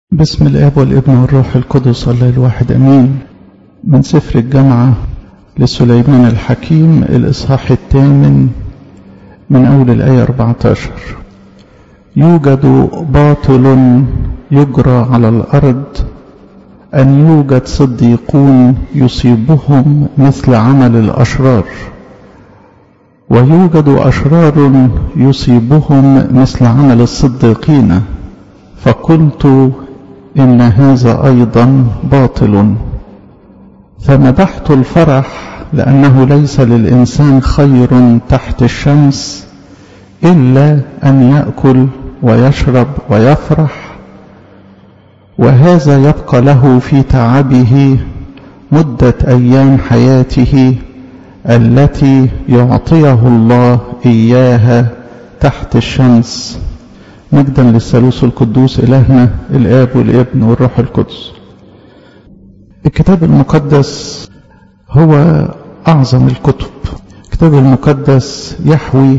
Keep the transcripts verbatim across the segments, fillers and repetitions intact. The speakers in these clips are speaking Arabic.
بسم الآب والابن والروح القدس الله الواحد أمين. من سفر الجامعة لسليمان الحكيم الإصحاح الثامن من أول الآية أربعة عشر. يوجد باطل يجرى على الأرض أن يوجد صديقون يصيبهم مثل عمل الأشرار، ويوجد أشرار يصيبهم مثل عمل الصديقين، فقلت إن هذا أيضا باطل. فمدحت الفرح لأنه ليس للإنسان خير تحت الشمس إلا أن يأكل ويشرب ويفرح، وهذا يبقى له في تعبه مدة أيام حياته التي يعطيه الله إياها تحت الشمس. مجدا للثالوث القدوس إلهنا الآب والابن والروح القدس. الكتاب المقدس هو أعظم الكتب. الكتاب المقدس يحوي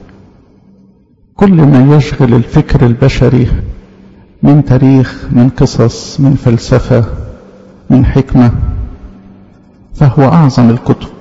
كل ما يشغل الفكر البشري من تاريخ، من قصص، من فلسفة، من حكمة، فهو أعظم الكتب.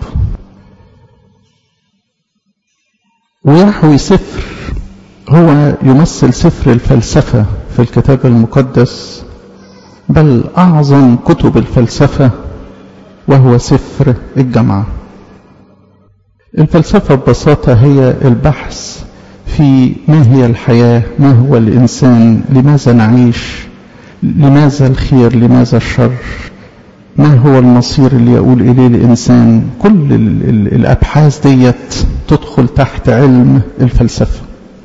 ويحوي سفر هو يمثل سفر الفلسفة في الكتاب المقدس، بل أعظم كتب الفلسفة، وهو سفر الجامعة. الفلسفة ببساطة هي البحث في ما هي الحياة، ما هو الإنسان، لماذا نعيش، لماذا الخير، لماذا الشر، ما هو المصير اللي يقول إليه الإنسان. كل الأبحاث ديت تدخل تحت علم الفلسفة.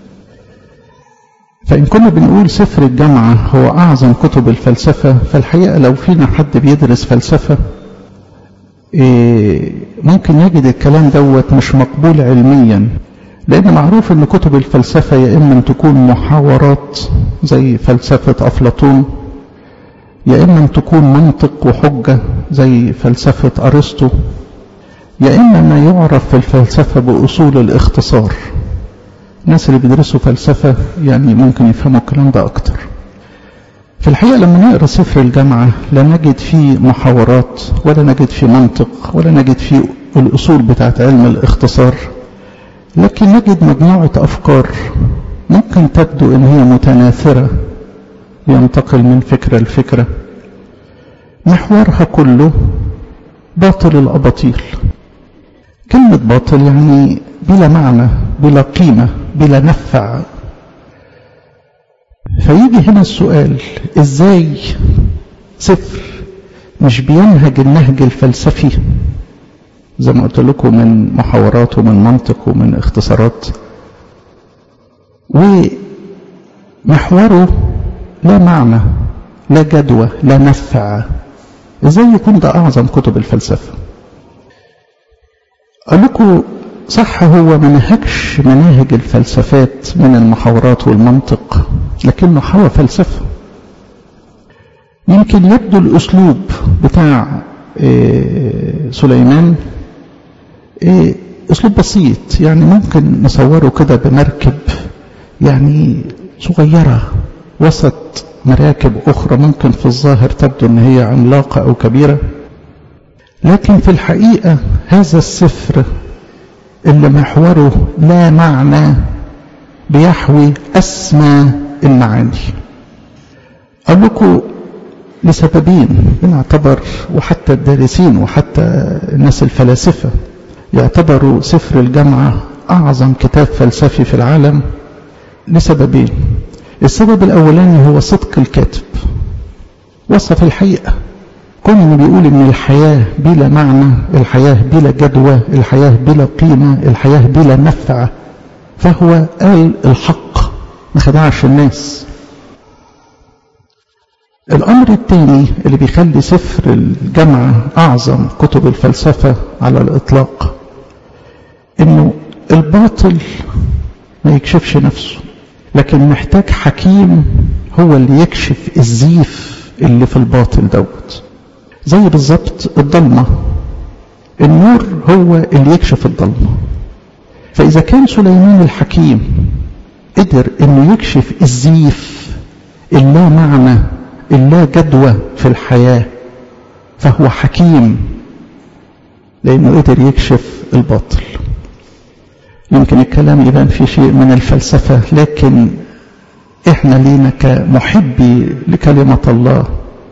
فإن كنا بنقول سفر الجامعة هو أعظم كتب الفلسفة، فالحقيقة لو فينا حد بيدرس فلسفة ممكن يجد الكلام دوت مش مقبول علميا، لأن معروف أن كتب الفلسفة يا إما أن تكون محاورات زي فلسفة أفلاطون، يا إما أن تكون منطق وحجة زي فلسفة أرسطو، يا إما ما يعرف في الفلسفة بأصول الاختصار. الناس اللي بيدرسوا فلسفة يعني ممكن يفهموا الكلام ده أكتر. في الحقيقة لما نقرأ سفر الجامعة لا نجد فيه محاورات، ولا نجد فيه منطق، ولا نجد فيه الأصول بتاعت علم الاختصار، لكن نجد مجموعة أفكار ممكن تبدو إن هي متناثرة، ينتقل من فكرة لفكرة، محورها كله باطل الأباطيل. كلمة باطل يعني بلا معنى، بلا قيمة، بلا نفع. فيجي هنا السؤال، ازاي سفر مش بينهج النهج الفلسفي زي ما قلت لكم من محاورات ومن منطق ومن اختصارات، ومحوره لا معنى، لا جدوى، لا نفع، ازاي يكون ده أعظم كتب الفلسفة؟ أقول لكم صح، هو ما نهجش مناهج الفلسفات من المحاورات والمنطق، لكنه حوى فلسفة. يمكن يبدو الأسلوب بتاع سليمان أسلوب بسيط، يعني ممكن نصوره كده بمركب يعني صغيرة وسط مراكب أخرى ممكن في الظاهر تبدو أن هي عملاقة أو كبيرة، لكن في الحقيقة هذا السفر اللي محوره لا معنى بيحوي أسمى المعاني. أقول لكم لسببين بنعتبر، وحتى الدارسين وحتى الناس الفلاسفة يعتبروا سفر الجامعة أعظم كتاب فلسفي في العالم، لسببين. السبب الأولاني هو صدق الكاتب، وصف الحقيقة، كون بيقول ان الحياة بلا معنى، الحياة بلا جدوى، الحياة بلا قيمة، الحياة بلا نفع، فهو قال الحق، ما خدعش الناس. الامر الثاني اللي بيخلي سفر الجامعة اعظم كتب الفلسفة على الاطلاق، انه الباطل ما يكشفش نفسه، لكن محتاج حكيم هو اللي يكشف الزيف اللي في الباطل دوت. زي بالظبط الضلمة، النور هو اللي يكشف الضلمة. فإذا كان سليمان الحكيم قدر انه يكشف الزيف اللا معنى اللا جدوى في الحياة فهو حكيم لأنه قدر يكشف الباطل. يمكن الكلام يبان في شيء من الفلسفة، لكن احنا لينا كمحبي لكلمة الله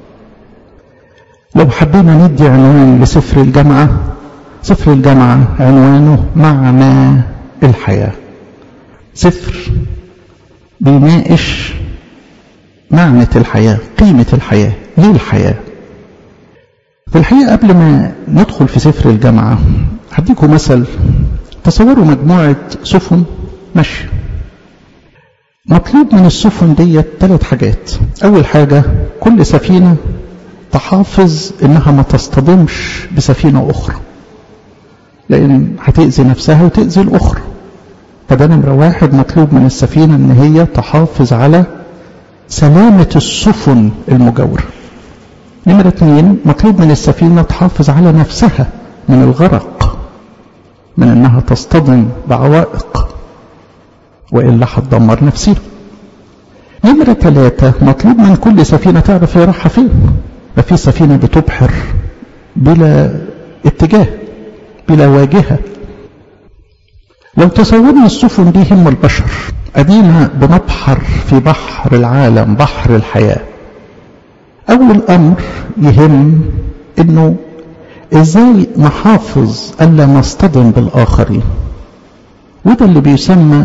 لو حبينا ندي عنوان لسفر الجامعة، سفر الجامعة عنوانه معنى الحياة. سفر بيناقش معنى الحياة، قيمة الحياة، ليه الحياة. في الحقيقة قبل ما ندخل في سفر الجامعة هديكم مثل. تصوروا مجموعة سفن ماشية، مطلوب من السفن دي ثلاث حاجات. أول حاجة كل سفينة تحافظ إنها ما تصطدمش بسفينة أخرى، لأن هتأذي نفسها وتأذي الأخرى. فده نمرة واحد، مطلوب من السفينة إن هي تحافظ على سلامة السفن المجاورة. نمرة اثنين، مطلوب من السفينة تحافظ على نفسها من الغرق، من إنها تصطدم بعوائق وإلا هتدمر نفسها. نمرة ثلاثة، مطلوب من كل سفينة تعرف هي رايحة فين. ما في سفينة بتبحر بلا اتجاه بلا واجهة. لو تصورنا السفن دي هم البشر، أدينا بنبحر في بحر العالم، بحر الحياة. أول أمر يهم إنه إزاي نحافظ ألا نصطدم بالآخرين، وده اللي بيسمى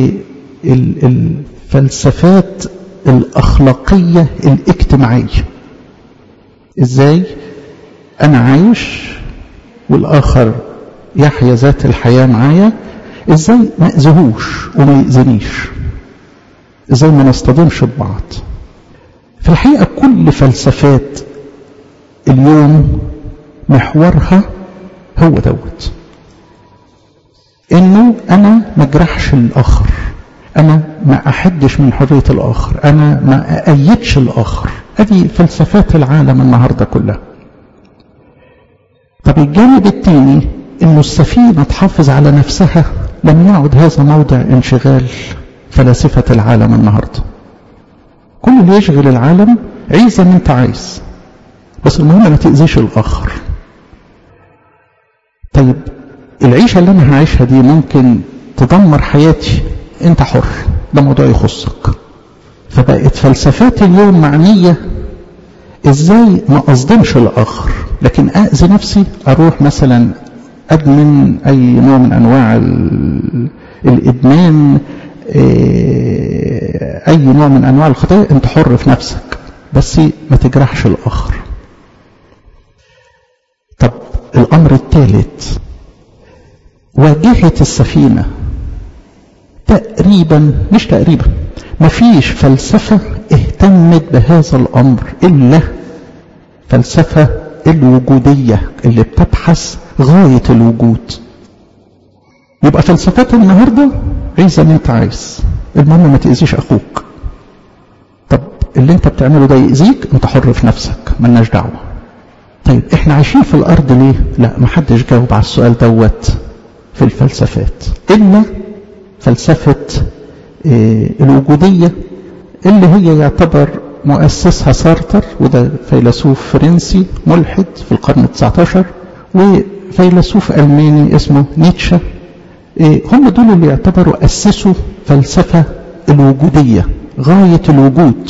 بالفلسفات الأخلاقية الاجتماعية. إزاي أنا عايش والآخر يحيا ذات الحياة معايا، إزاي ما أذيهوش وما يأذنيش، إزاي ما نصطدمش ببعض. في الحقيقة كل فلسفات اليوم محورها هو دوت، إنه أنا ما أجرحش الآخر، أنا ما أحدش من حرية الآخر، أنا ما أأيدش الآخر. هذه فلسفات العالم النهاردة كلها. طب الجانب الثاني إنه السفينة تحافظ على نفسها، لم يعد هذا موضع انشغال فلاسفة العالم النهاردة. كل اللي يشغل العالم عيش زي ما انت عايز، بس المهم ما تأذيش الآخر. طيب العيشة اللي أنا هعيشها دي ممكن تدمر حياتي، انت حر، ده موضوع يخصك. فبقت فلسفات اليوم معنية ازاي ما أصدمش الآخر، لكن أأذي نفسي، أروح مثلا أدمن أي نوع من أنواع الإدمان، أي نوع من أنواع الخطايا، أنت حر في نفسك بس ما تجرحش الآخر. طب الأمر الثالث، واجهة السفينة تقريبا مش تقريبا مفيش فلسفة اهتمت بهذا الأمر إلا فلسفة الوجودية اللي بتبحث غاية الوجود. يبقى فلسفات النهاردة عيش زي ما انت عايز، المهم ما تأذيش أخوك. طب اللي انت بتعمله ده يأذيك، انت حر في نفسك، ملناش دعوة. طيب احنا عايشين في الأرض ليه؟ لا، محدش جاوب على السؤال دوت في الفلسفات إلا فلسفة اه الوجودية اللي هي يعتبر مؤسسها سارتر، وده فيلسوف فرنسي ملحد في القرن التاسع عشر، وفيلسوف ألماني اسمه نيتشه. اه هم دول اللي يعتبروا أسسوا فلسفة الوجودية، غاية الوجود.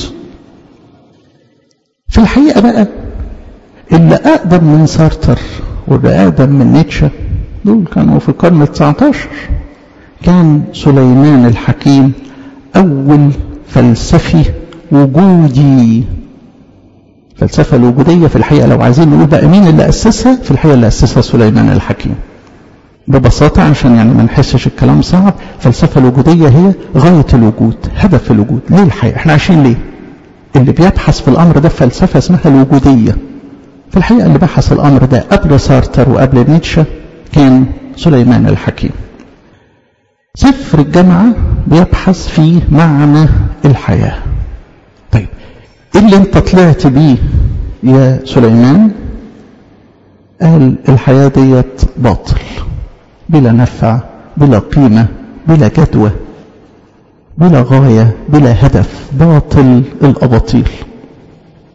في الحقيقة بقى اللي أقدم من سارتر واللي أقدم من نيتشه دول كانوا في القرن التاسع عشر. كان سليمان الحكيم أول فلسفي وجودي. فلسفة الوجودية في الحقيقة لو عايزين نقول بقى مين اللي أسسها، في الحقيقة اللي أسسها سليمان الحكيم. ببساطة عشان يعني ما نحسش الكلام صعب، فلسفة الوجودية هي غاية الوجود، هدف الوجود. ليه الحقيقة احنا عايشين ليه؟ اللي بيبحث في الأمر ده فلسفة اسمها الوجودية. في الحقيقة اللي بحث الأمر ده قبل سارتر وقبل نيتشه كان سليمان الحكيم. سفر الجامعة بيبحث في معنى الحياة. طيب إيه اللي انت طلعت بيه يا سليمان؟ قال الحياة ديت باطل، بلا نفع، بلا قيمة، بلا جدوى، بلا غاية، بلا هدف، باطل الأباطيل.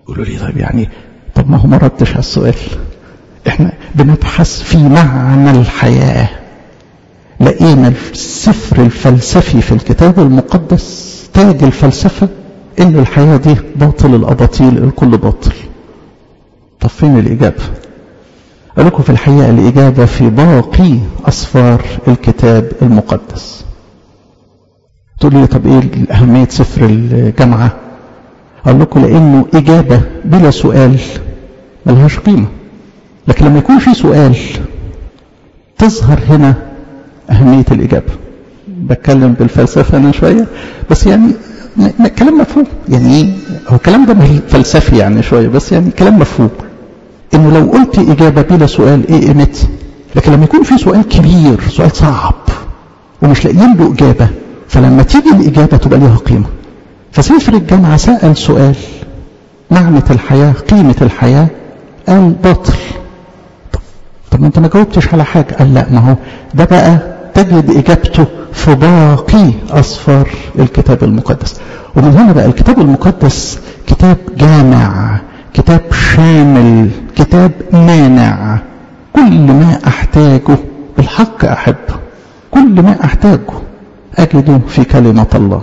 يقولوا لي طيب يعني طب ما هو ما ردش على السؤال. احنا بنبحث في معنى الحياة. لقينا السفر الفلسفي في الكتاب المقدس تاج الفلسفة ان الحياة دي باطل الاباطيل، الكل باطل. طب فين الاجابة؟ قال لكم في الحقيقة الاجابة في باقي اسفار الكتاب المقدس. تقول لي طب ايه اهمية سفر الجامعة؟ قال لكم لانه اجابة بلا سؤال ملهاش قيمة، لكن لما يكون في سؤال تظهر هنا أهمية الإجابة. بتكلم بالفلسفة أنا شوية بس يعني كلام مفهوم. يعني إيه هو الكلام ده فلسفي يعني شوية بس يعني كلام مفهوم. إنه لو قلت إجابة بلا سؤال إيه قيمتها؟ لكن لما يكون في سؤال كبير، سؤال صعب ومش لاقيين له إجابة، فلما تيجي الإجابة تبقى ليها قيمة. فسفر الجامعة سأل سؤال معنى الحياة، قيمة الحياة، قال باطل. طب, طب انت ما جاوبتش على حاجة. قال لا، ما هو ده بقى تجد إجابته في باقي أسفار الكتاب المقدس. ومن هنا بقى الكتاب المقدس كتاب جامع، كتاب شامل، كتاب مانع. كل ما أحتاجه بالحق أحبه، كل ما أحتاجه أجده في كلمة الله.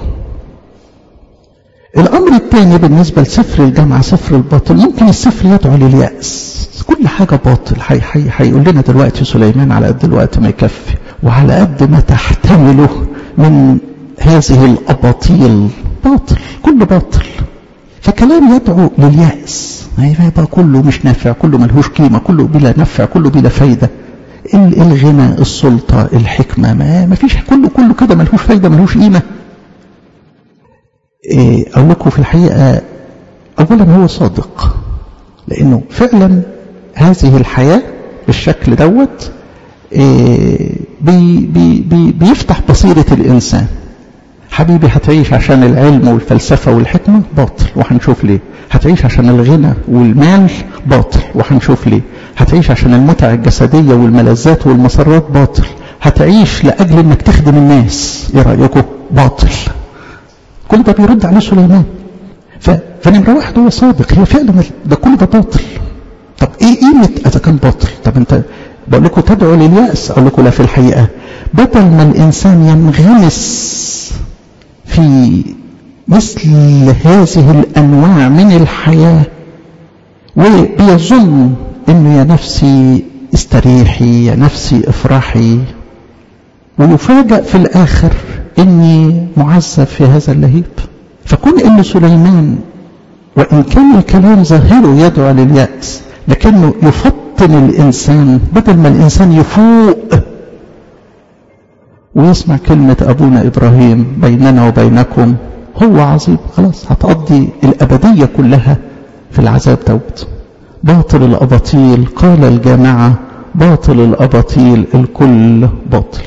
الأمر الثاني بالنسبة لسفر الجامعة، سفر الباطل. ممكن السفر يدعو لليأس، كل حاجة باطل. هيقول لنا دلوقتي سليمان على قد الوقت ما يكفي وعلى قد ما تحتمله من هذه الأباطيل باطل، كل باطل. فكلام يدعو لليأس، هيبقى كله مش نافع، كله ملهوش قيمة، كله بلا نفع، كله بلا فايدة. الغنى، السلطة، الحكمة، ما فيش، كله كله كده ملهوش فايدة، ملهوش قيمة. أقول لكم في الحقيقة أولا هو صادق، لأنه فعلا هذه الحياة بالشكل دوت بي بي بي بيفتح بصيرة الإنسان. حبيبي هتعيش عشان العلم والفلسفة والحكمة، باطل وهنشوف ليه. هتعيش عشان الغنى والمال، باطل وهنشوف ليه. هتعيش عشان المتع الجسدية والملذات والمسرات، باطل. هتعيش لأجل انك تخدم الناس، ايه رأيكم؟ باطل. كل ده بيرد عليه سليمان. فنمرة واحد هو صادق، هي فعلا ده كل ده باطل. طب ايه قيمة اذا كان باطل؟ طب انت بقول لكم تدعو لليأس، اقول لكم لا، في الحقيقة بدل ما الانسان ينغمس في مثل هذه الانواع من الحياة وبيظن انه يا نفسي استريحي، يا نفسي افرحي، ويفاجأ في الاخر اني معذب في هذا اللهيب. فكون ان سليمان وان كان الكلام ظاهره يدعو لليأس، لكنه يفطن الانسان بدل ما الانسان يفوق ويسمع كلمة ابونا ابراهيم بيننا وبينكم هو عظيم، خلاص هتقضي الابدية كلها في العذاب دوت. باطل الاباطيل، قال الجامعة باطل الاباطيل، الكل باطل.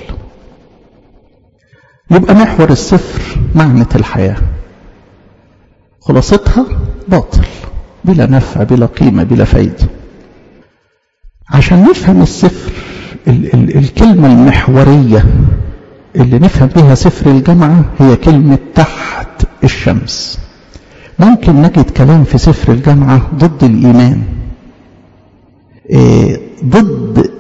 يبقى محور السفر معنى الحياة، خلاصتها باطل، بلا نفع، بلا قيمة، بلا فايدة. عشان نفهم السفر، ال ال الكلمة المحورية اللي نفهم بها سفر الجامعة هي كلمة تحت الشمس. ممكن نجد كلام في سفر الجامعة ضد الإيمان، إيه ضد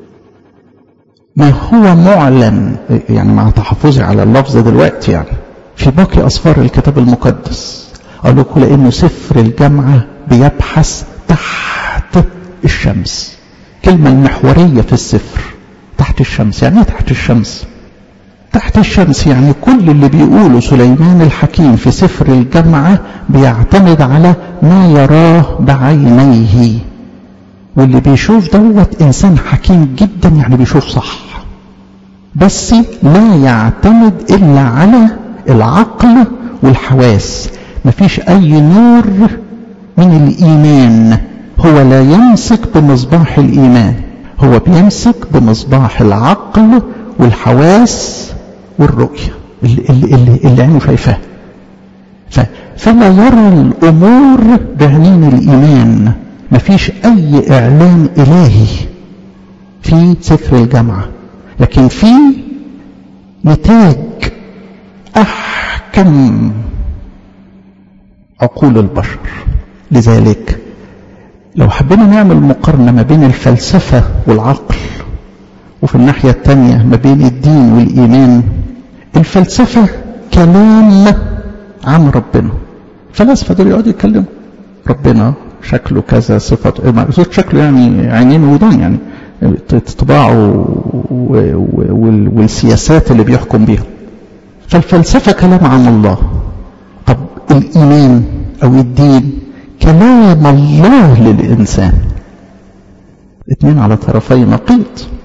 ما هو معلن، يعني مع تحفظي على اللفظ دلوقتي، يعني في باقي أسفار الكتاب المقدس. أقول لكم لأنه سفر الجامعة بيبحث تحت الشمس. كلمة المحورية في السفر تحت الشمس. يعني ايه تحت الشمس؟ تحت الشمس يعني كل اللي بيقوله سليمان الحكيم في سفر الجامعة بيعتمد على ما يراه بعينيه، واللي بيشوف دوت إنسان حكيم جدا، يعني بيشوف صح، بس لا يعتمد إلا على العقل والحواس. مفيش أي نور من الإيمان. هو لا يمسك بمصباح الإيمان، هو بيمسك بمصباح العقل والحواس والرؤية اللي, اللي, اللي عينه شايفاه. فلا يرى الأمور بعينين الإيمان. مفيش أي إعلان إلهي في سفر الجامعة، لكن في نتاج أحكم عقول البشر. لذلك لو حبينا نعمل مقارنة ما بين الفلسفة والعقل، وفي الناحية التانية ما بين الدين والإيمان، الفلسفة كلام عن ربنا. فلاسفة دول يقعدوا يتكلموا ربنا شكله كذا، صفته مقصود شكله يعني عينين ودان، يعني طباعه والسياسات اللي بيحكم بيها. فالفلسفة كلام عن الله. طب الإيمان أو الدين كلام الله للإنسان. اثنين على طرفي نقيض.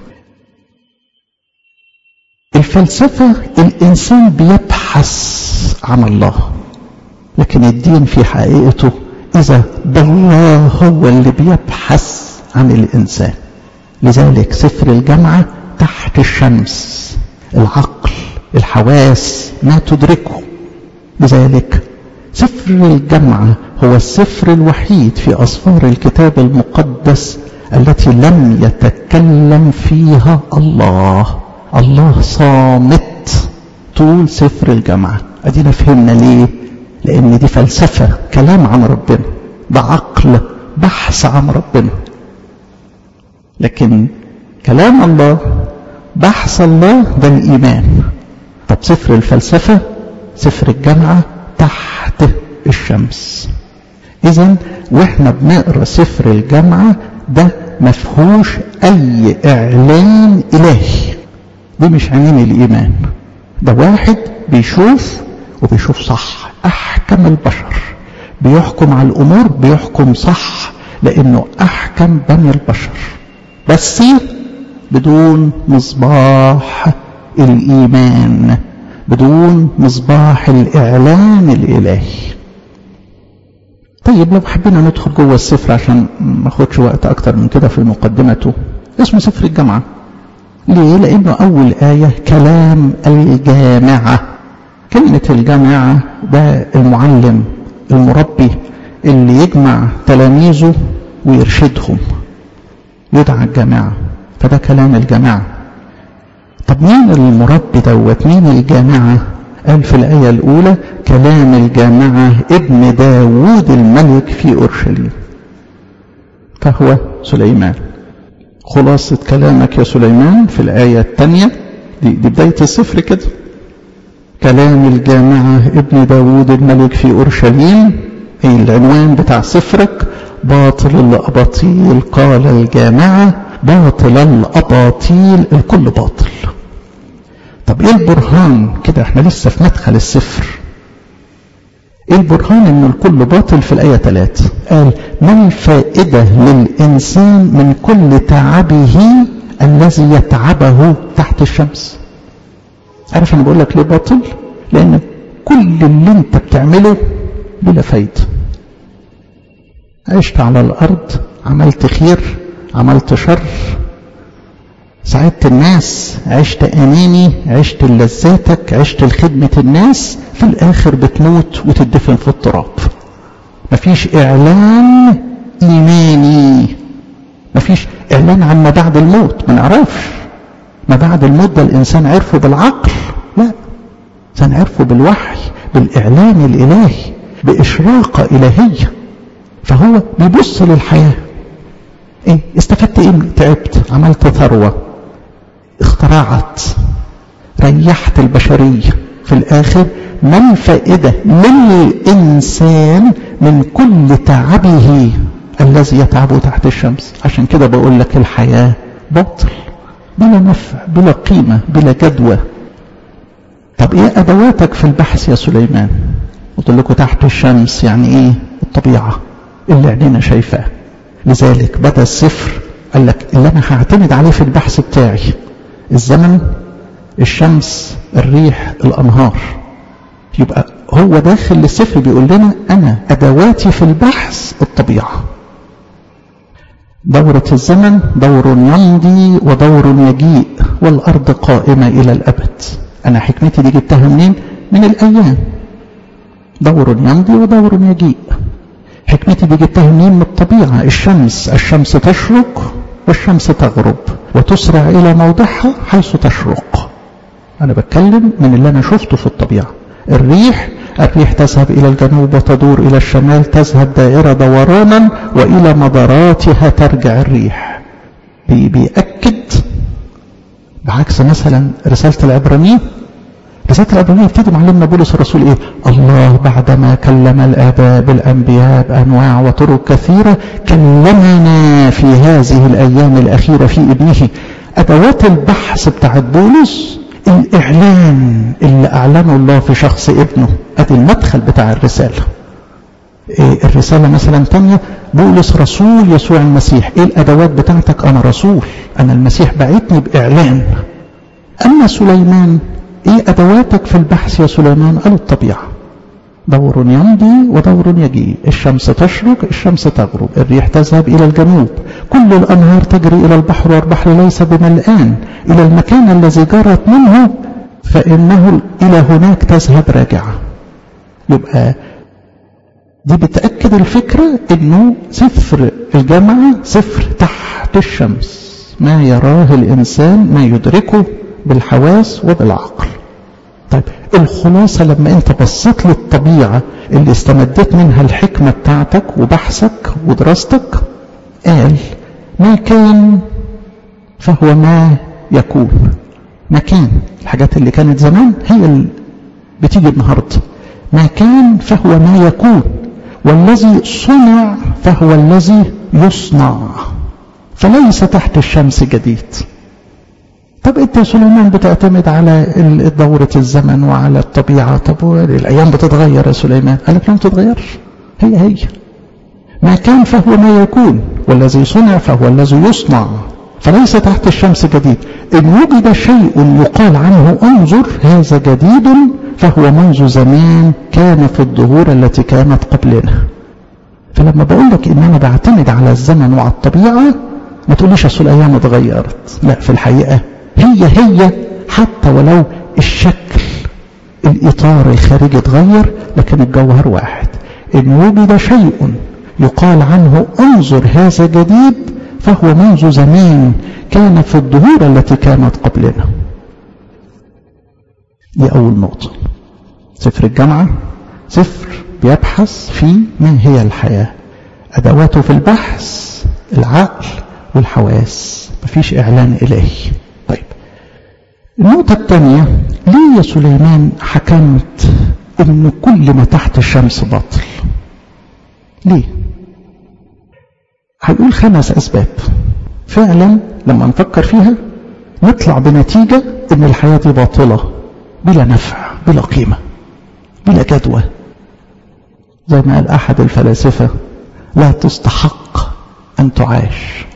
الفلسفة الإنسان بيبحث عن الله، لكن الدين في حقيقته إذا الله هو اللي بيبحث عن الإنسان. لذلك سفر الجامعة تحت الشمس، العقل الحواس ما تدركه. لذلك سفر الجامعة هو السفر الوحيد في أسفار الكتاب المقدس التي لم يتكلم فيها الله. الله صامت طول سفر الجامعة. أدينا فهمنا ليه؟ لأن دي فلسفة كلام عن ربنا، ده عقل بحث عن ربنا. لكن كلام الله بحث الله ده الإيمان. طب سفر الفلسفة سفر الجامعة تحت الشمس. إذن واحنا بنقرأ سفر الجامعة ده مفهوش أي إعلان إلهي، دي مش عينين الإيمان، ده واحد بيشوف وبيشوف صح. أحكم البشر بيحكم على الأمور، بيحكم صح لأنه أحكم بني البشر، بس بدون مصباح الإيمان، بدون مصباح الإعلان الإلهي. طيب لو حبينا ندخل جوه السفر عشان ما اخدش وقت أكتر من كده في مقدمته، اسمه سفر الجامعة. ليه؟ لأنه أول آية كلام الجامعة. كلمة الجامعة ده المعلم المربي اللي يجمع تلاميذه ويرشدهم، يدعى الجامعة، فده كلام الجامعة. طب مين المربي دوت؟ مين الجامعة؟ قال في الآية الأولى كلام الجامعة ابن داود الملك في أورشليم، فهو سليمان. خلاصة كلامك يا سليمان في الآية الثانية، دي, دي بداية السفر كده. كلام الجامعة ابن داود الملك في أورشليم، أي العنوان بتاع سفرك. باطل الأباطيل قال الجامعة، باطل الأباطيل، الكل باطل. طب ايه البرهان كده؟ احنا لسه في مدخل السفر. ايه البرهان ان الكل باطل؟ في الآية ثلاثة قال ما الفائدة للإنسان من كل تعبه الذي يتعبه تحت الشمس؟ عارف انا بقول لك ليه باطل؟ لان كل اللي انت بتعمله بلا فايدة. عشت على الارض، عملت خير، عملت شر، ساعدت الناس، عشت اناني، عشت لذاتك، عشت لخدمة الناس، في الاخر بتموت وتدفن في التراب. مفيش اعلان ايماني، مفيش اعلان عن ما بعد الموت. ما نعرفش ما بعد الموت ده الانسان عرفه بالعقل، لا، الانسان عرفه بالوحي، بالاعلان الالهي، باشراقة الهية. فهو بيبص للحياة، ايه استفدت؟ ايه؟ تعبت، عملت ثروة، اخترعت، ريحت البشرية، في الاخر ما الفائدة للإنسان من كل تعبه الذي يتعبه تحت الشمس؟ عشان كده بقول لك الحياة باطل، بلا نفع، بلا قيمة، بلا جدوى. طب ايه ادواتك في البحث يا سليمان؟ قلت لكم تحت الشمس يعني ايه؟ الطبيعة اللي عينينا شايفاه. لذلك بدأ السفر قال لك اللي انا هعتمد عليه في البحث بتاعي الزمن، الشمس، الريح، الانهار. يبقى هو داخل السفر بيقول لنا انا ادواتي في البحث الطبيعة. دورة الزمن دور يمضي ودور يجيء، والارض قائمة الى الابد. انا حكمتي دي جبتها منين؟ من الايام. دور يمضي ودور يجيء. حكمتي دي جبتها منين؟ من الطبيعة. الشمس الشمس تشرق والشمس تغرب وتسرع الى موضعها حيث تشرق. انا بتكلم من اللي انا شفته في الطبيعة. الريح الريح تذهب إلى الجنوب وتدور إلى الشمال، تذهب دائرة دورانا وإلى مداراتها ترجع الريح. بيأكد بعكس مثلا رسالة العبرانيين. رسالة العبرانيين يبتدي معلمنا بولس الرسول إيه؟ الله بعدما كلم الآباء بالأنبياء بأنواع وطرق كثيرة كلمنا في هذه الأيام الأخيرة في ابنه. أدوات البحث بتاعت بولس الإعلان اللي أعلنه الله في شخص ابنه. أدي المدخل بتاع الرسالة. إيه الرسالة مثلا تانية بولس رسول يسوع المسيح. إيه الأدوات بتاعتك؟ أنا رسول، أنا المسيح بعتني بإعلان. أما سليمان إيه أدواتك في البحث يا سليمان؟ قال الطبيعة، دور يمضي ودور يجي، الشمس تشرق الشمس تغرب، الريح تذهب إلى الجنوب، كل الأنهار تجري إلى البحر والبحر ليس بملآن، إلى المكان الذي جرت منه فإنه إلى هناك تذهب راجعة. يبقى دي بتأكد الفكرة إنه سفر الجامعة سفر تحت الشمس، ما يراه الإنسان ما يدركه بالحواس وبالعقل. طيب الخلاصة لما انت بصيت للطبيعة اللي استمدت منها الحكمة بتاعتك وبحثك ودراستك، قال ما كان فهو ما يكون. ما كان الحاجات اللي كانت زمان هي اللي بتيجي النهاردة. ما كان فهو ما يكون، والذي صنع فهو الذي يصنع، فليس تحت الشمس جديد. طب انت يا سليمان بتعتمد على دورة الزمن وعلى الطبيعة، طب الأيام بتتغير يا سليمان. قال لك لا ما بتتغيرش، هي هي. ما كان فهو ما يكون، والذي صنع فهو الذي يصنع، فليس تحت الشمس جديد. إن وجد شيء يقال عنه انظر هذا جديد فهو منذ زمان كان في الدهور التي كانت قبلنا. فلما بقول لك إن أنا بعتمد على الزمن وعلى الطبيعة ما تقوليش أصل الأيام اتغيرت. لا، في الحقيقة هي هي، حتى ولو الشكل الإطار الخارجي اتغير لكن الجوهر واحد. إن وجد شيء يقال عنه انظر هذا جديد فهو منذ زمان كان في الدهور التي كانت قبلنا. دي أول نقطة. سفر الجامعة سفر بيبحث في ما هي الحياة، أدواته في البحث العقل والحواس، مفيش إعلان إلهي. طيب النقطة الثانية، ليه يا سليمان حكمت إن كل ما تحت الشمس باطل؟ ليه؟ هنقول خمس أسباب فعلا لما نفكر فيها نطلع بنتيجة إن الحياة دي باطلة، بلا نفع، بلا قيمة، بلا جدوى. زي ما قال أحد الفلاسفة لا تستحق أن تعاش.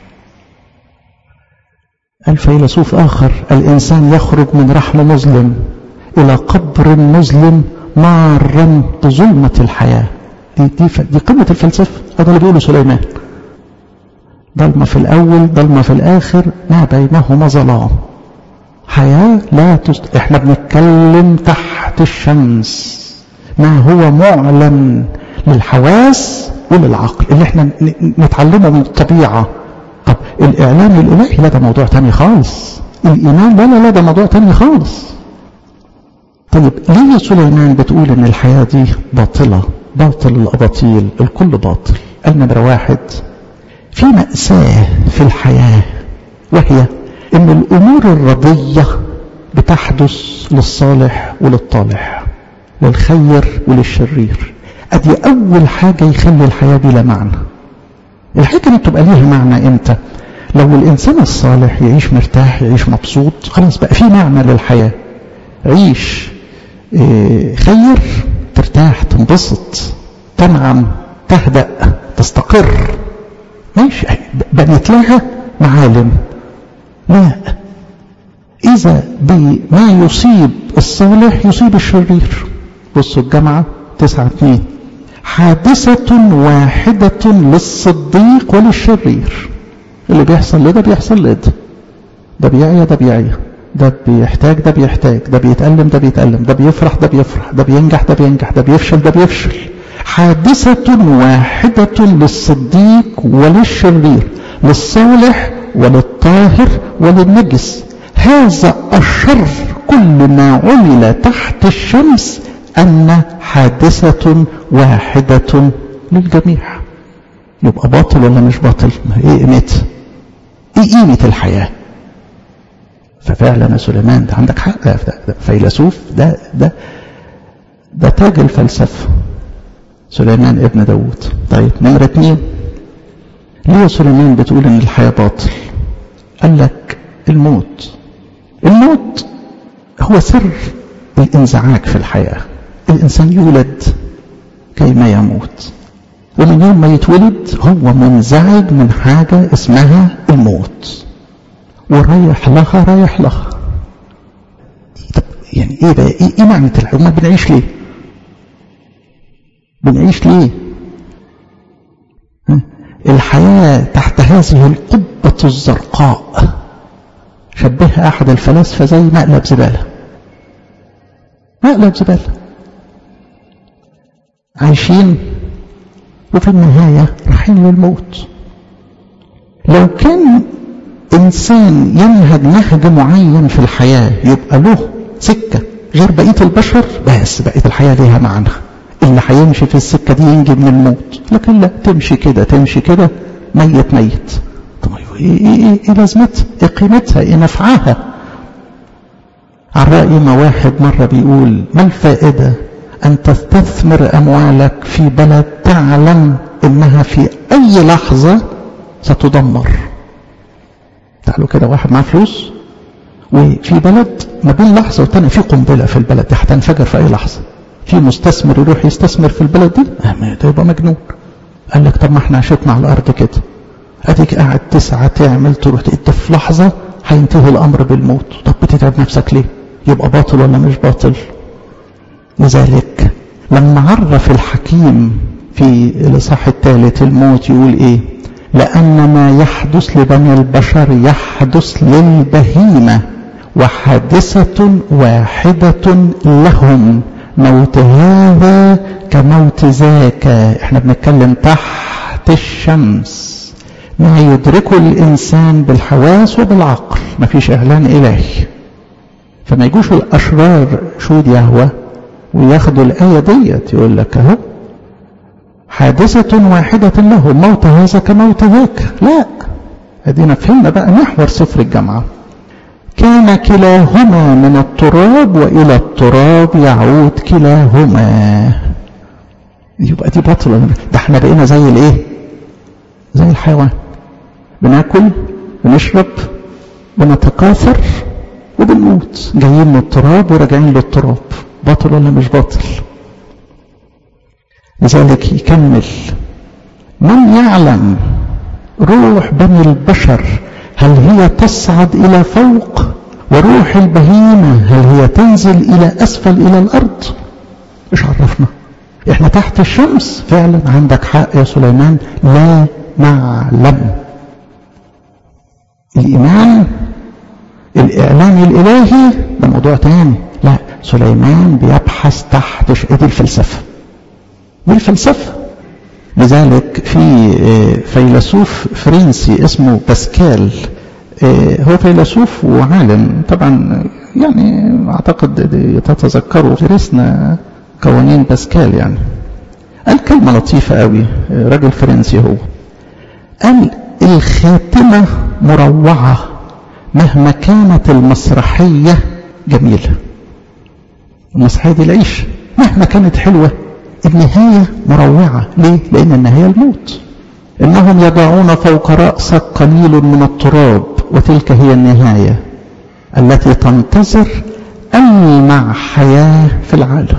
الفيلسوف آخر الإنسان يخرج من رحم مظلم إلى قبر مظلم مارا بظلمة الحياة. دي, دي, دي قمة الفلسفة. هذا اللي بيقوله سليمان. ضلمة في الأول ضلمة في الآخر ما بينهما ظلام. حياة لا تست... احنا بنتكلم تحت الشمس ما هو معلن للحواس وللعقل اللي احنا نتعلمه من الطبيعة. طب الإعلام الإلهي لا، ده موضوع تاني خالص. الإيمان لا لا لا ده موضوع تاني خالص. طيب ليه يا سليمان بتقول ان الحياة دي باطلة؟ باطل الأباطيل، الكل باطل. النمرة واحد، في مأساة في الحياة، وهي ان الأمور الرضية بتحدث للصالح وللطالح، للخير وللشرير. ادي أول حاجة يخلي الحياة بلا معنى. الحاجة دي بتبقى ليها معنى امتى؟ لو الإنسان الصالح يعيش مرتاح، يعيش مبسوط، خلاص بقى في معنى للحياة. عيش إيه خير، ترتاح، تنبسط، تنعم، تهدأ، تستقر، ماشي، بنت لها معالم. لا، إذا بما يصيب الصالح يصيب الشرير. بصوا الجامعة تسعة اتنين، حادثة واحدة للصديق وللشرير. اللي بيحصل لده بيحصل لده، ده بيعيا ده بيعيا، ده بيحتاج ده بيحتاج، ده بيتألم ده بيتألم، ده بيفرح ده بيفرح، ده بينجح ده بينجح، ده بيفشل ده بيفشل. حادثة واحدة للصديق وللشرير، للصالح وللطاهر وللنجس. هذا الشر كل ما عمل تحت الشمس أن حادثة واحدة للجميع. يبقى باطل ولا مش باطل؟ ايه قيمتها؟ ايه قيمة الحياة؟ ففعلا يا سليمان ده عندك حق، ده فيلسوف، ده ده ده تاج الفلسفة سليمان ابن داود. طيب نمرة اتنين، ليه يا سليمان بتقول ان الحياة باطل؟ قال لك الموت. الموت هو سر الانزعاج في الحياة. الانسان يولد كي ما يموت، ومن يوم ما يتولد هو منزعج من حاجة اسمها الموت، ورايح لها رايح لها. طب يعني ايه بقى؟ ايه, إيه معنى الحياة؟ ما بنعيش ليه؟ بنعيش ليه؟ الحياة تحت هذه القبة الزرقاء شبهها أحد الفلاسفة زي مقلب زبالة. مقلب زبالة عايشين وفي النهاية رايحين للموت. لو كان إنسان ينهج نهج معين في الحياة يبقى له سكة غير بقية البشر، بس بقية الحياة ليها معنى. اللي هيمشي في السكة دي ينجي من الموت، لكن لا، تمشي كده تمشي كده ميت ميت. طب ايه ايه ايه, إيه لازمتها؟ ايه قيمتها؟ ايه نفعها؟ على رأي ما واحد مرة بيقول: ما الفائدة ان تستثمر اموالك في بلد تعلم انها في اي لحظة ستدمر؟ تعالوا كده، واحد معاه فلوس وفي بلد ما بين لحظة والتانية في قنبلة في البلد دي هتنفجر في اي لحظة، في مستثمر يروح يستثمر في البلد دي؟ اه ده يبقى مجنون. قال لك طب ما احنا عشتنا على الارض كده، اديك قاعد تسعى تعمل تروح انت في لحظة هينتهي الامر بالموت، طب بتتعب نفسك ليه؟ يبقى باطل ولا مش باطل؟ لذلك لما عرف الحكيم في الاصحاح الثالث الموت يقول ايه؟ لأن ما يحدث لبني البشر يحدث للبهيمة، وحادثة واحدة لهم، موت هذا كموت ذاك. احنا بنتكلم تحت الشمس، ما يدركه الإنسان بالحواس وبالعقل، ما فيش إعلان إلهي. فما يجوش الأشرار شهود يهوه وياخدوا الآية ديت يقول لك اهو حادثة واحدة له، موت هذا كموت ذاك. لا، ادينا فهمنا بقى محور سفر الجامعة. كان كلاهما من التراب وإلى التراب يعود كلاهما. يبقى دي باطلة. ده احنا بقينا زي الايه؟ زي الحيوان، بناكل بنشرب بنتكاثر وبنموت، جايين من التراب وراجعين للتراب. باطل ولا مش باطل؟ لذلك يكمل: من يعلم روح بني البشر هل هي تصعد إلى فوق، وروح البهيمة هل هي تنزل إلى أسفل إلى الأرض؟ إيش عرفنا؟ إحنا تحت الشمس. فعلا عندك حق يا سليمان، لا نعلم. الإيمان الإعلان الإلهي ده موضوع تاني. لا، سليمان بيبحث تحت دي الفلسفة، دي الفلسفة. لذلك في فيلسوف فرنسي اسمه باسكال، هو فيلسوف وعالم طبعا، يعني اعتقد تتذكروا درسنا قوانين باسكال. يعني قال كلمة لطيفة قوي، راجل فرنسي هو، قال: الخاتمة مروعة مهما كانت المسرحية جميلة. المسرحية دي العيش مهما كانت حلوة، النهاية مروعة. ليه؟ لأن النهاية الموت. إنهم يضعون فوق رأسك قليل من التراب، وتلك هي النهاية التي تنتظر ألمع حياة في العالم.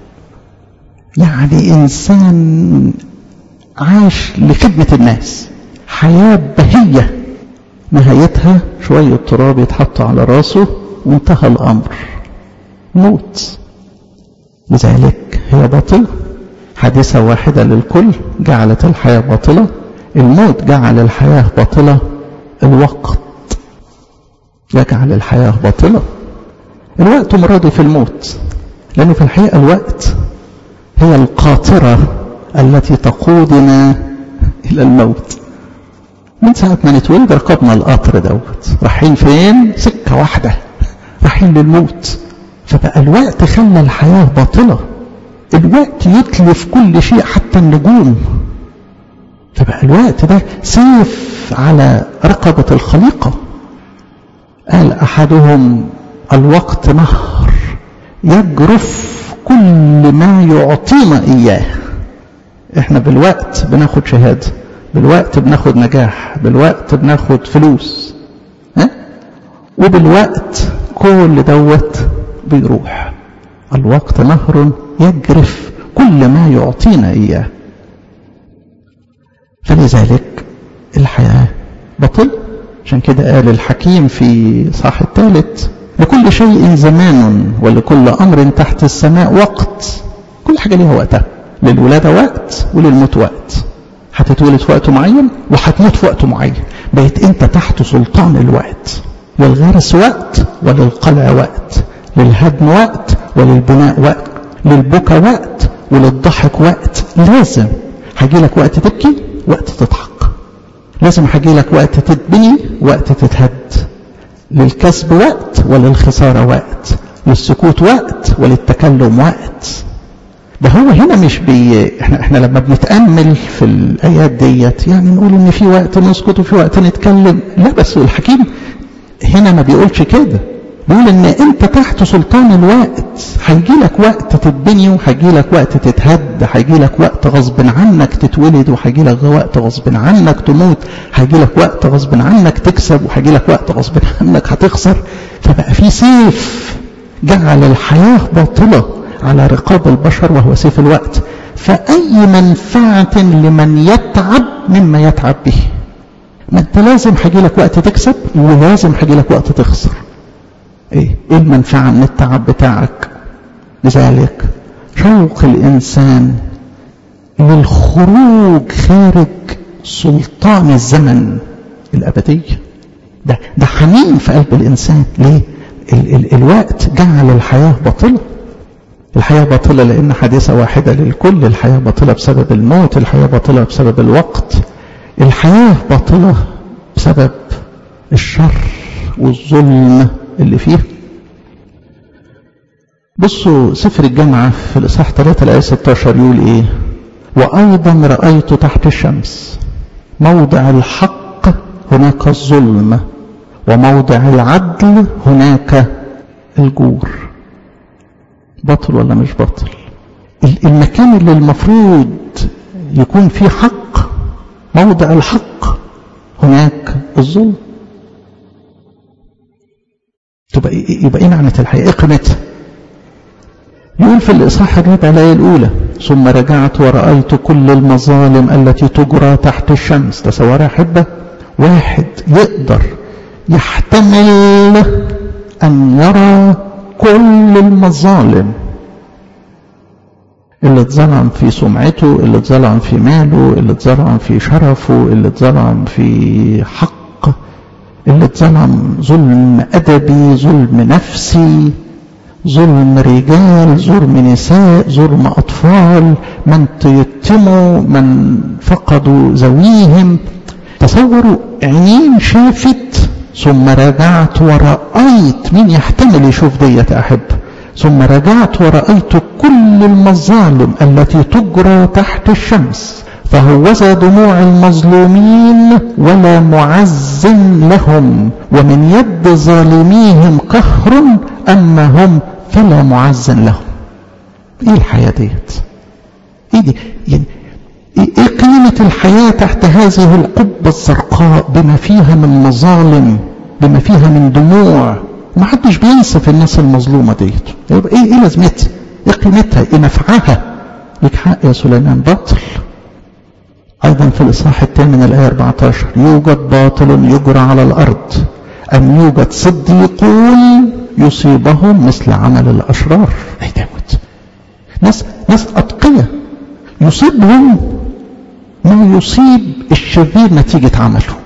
يعني إنسان عاش لخدمة الناس، حياة بهية، نهايتها شوية تراب يتحط على راسه وانتهى الأمر، موت. لذلك هي باطلة. حادثة واحدة للكل جعلت الحياة باطلة. الموت جعل الحياة باطلة. الوقت يجعل الحياة باطلة. الوقت مرادف في الموت، لأنه في الحقيقة الوقت هي القاطرة التي تقودنا إلى الموت. من ساعة ما نتولد ركبنا القطر دوت، رايحين فين؟ سكة واحدة، رايحين للموت. فبقى الوقت خلى الحياة باطلة. الوقت يتلف كل شيء حتى النجوم. فبقى الوقت ده سيف على رقبة الخليقة. قال أحدهم الوقت نهر يجرف كل ما يعطينا إياه. احنا بالوقت بناخد شهادة، بالوقت بناخد نجاح، بالوقت بناخد فلوس، ها؟ وبالوقت كل دوت بيروح. الوقت نهر يجرف كل ما يعطينا إياه. فلذلك الحياة بطل. عشان كده قال الحكيم في صح الثالث لكل شيء زمان ولكل أمر تحت السماء وقت. كل حاجة ليها وقتها. للولادة وقت وللموت وقت. هتتولد في وقت معين وهتموت في وقت معين. بقيت انت تحت سلطان الوقت. للغرس وقت وللقلع وقت، للهدم وقت وللبناء وقت، للبكاء وقت وللضحك وقت. لازم هيجيلك وقت تبكي وقت تضحك، لازم هيجيلك وقت تتبني وقت تتهد، للكسب وقت وللخسارة وقت، للسكوت وقت وللتكلم وقت. ده هو هنا مش بي احنا احنا لما بنتأمل في الآيات ديت يعني نقول ان في وقت نسكت وفي وقت نتكلم. لا، بس الحكيم هنا ما بيقولش كده. بيقول ان انت تحت سلطان الوقت. هيجي لك وقت تتبني وهيجي لك وقت تتهد، هيجي لك وقت غصب عنك تتولد وهيجي لك وقت غصب عنك تموت، هيجي لك وقت غصب عنك تكسب وهيجي لك وقت غصب عنك هتخسر. فبقى في سيف جعل الحياة باطلة على رقاب البشر وهو سيف الوقت. فأي منفعة لمن يتعب مما يتعب به. ما انت لازم هيجي لك وقت تكسب ولازم هيجي لك وقت تخسر. ايه ايه المنفعة من التعب بتاعك؟ لذلك شوق الانسان للخروج خارج سلطان الزمن الابدية. ده ده حنين في قلب الانسان. ليه؟ ال ال الوقت جعل الحياة باطلة. الحياة باطلة لان حادثة واحدة للكل. الحياة باطلة بسبب الموت، الحياة باطلة بسبب الوقت، الحياة باطلة بسبب الشر والظلم اللي فيه. بصوا سفر الجامعة في الإصحاح ثلاثة الآية ستة عشر يقول إيه؟ وأيضا رأيت تحت الشمس موضع الحق هناك الظلم وموضع العدل هناك الجور. بطل ولا مش بطل؟ المكان اللي المفروض يكون فيه حق موضع الحق هناك الظلم. تبقى يبقى ايه معنى الحياة؟ ايه قيمتها؟ يقول في الإصحاح الرابع الآية الأولى ثم رجعت ورأيت كل المظالم التي تجرى تحت الشمس. تصور يا أحبة واحد يقدر يحتمل أن يرى كل المظالم، اللي اتظلم في سمعته، اللي اتظلم في ماله، اللي اتظلم في شرفه، اللي اتظلم في حق، اللي اتظلم ظلم أدبي، ظلم نفسي، ظلم رجال، ظلم نساء، ظلم أطفال، من تيتموا، من فقدوا ذويهم. تصوروا عينين شافت ثم رجعت ورأيت. مين يحتمل يشوف ديت أحب؟ ثم رجعت ورأيت كل المظالم التي تجرى تحت الشمس فهوذا دموع المظلومين ولا معز لهم ومن يد ظالميهم قهر أما هم فلا معز لهم. ايه الحياة ديت؟ ايه دي؟ يعني ايه قيمة الحياة تحت هذه القبة الزرقاء بما فيها من مظالم، بما فيها من دموع؟ ما حدش بينصف الناس المظلومة ديت. يبقى ايه ايه لازمتها؟ ايه قيمتها؟ ايه نفعها؟ لك حق يا سليمان، باطل. ايضا في الاصحاح الثامن الايه أربعة عشر يوجد باطل يجرى على الارض ام يوجد صديقون يصيبهم مثل عمل الاشرار. اي دوت ناس ناس اتقية يصيبهم ما يصيب الشرير نتيجة عمله،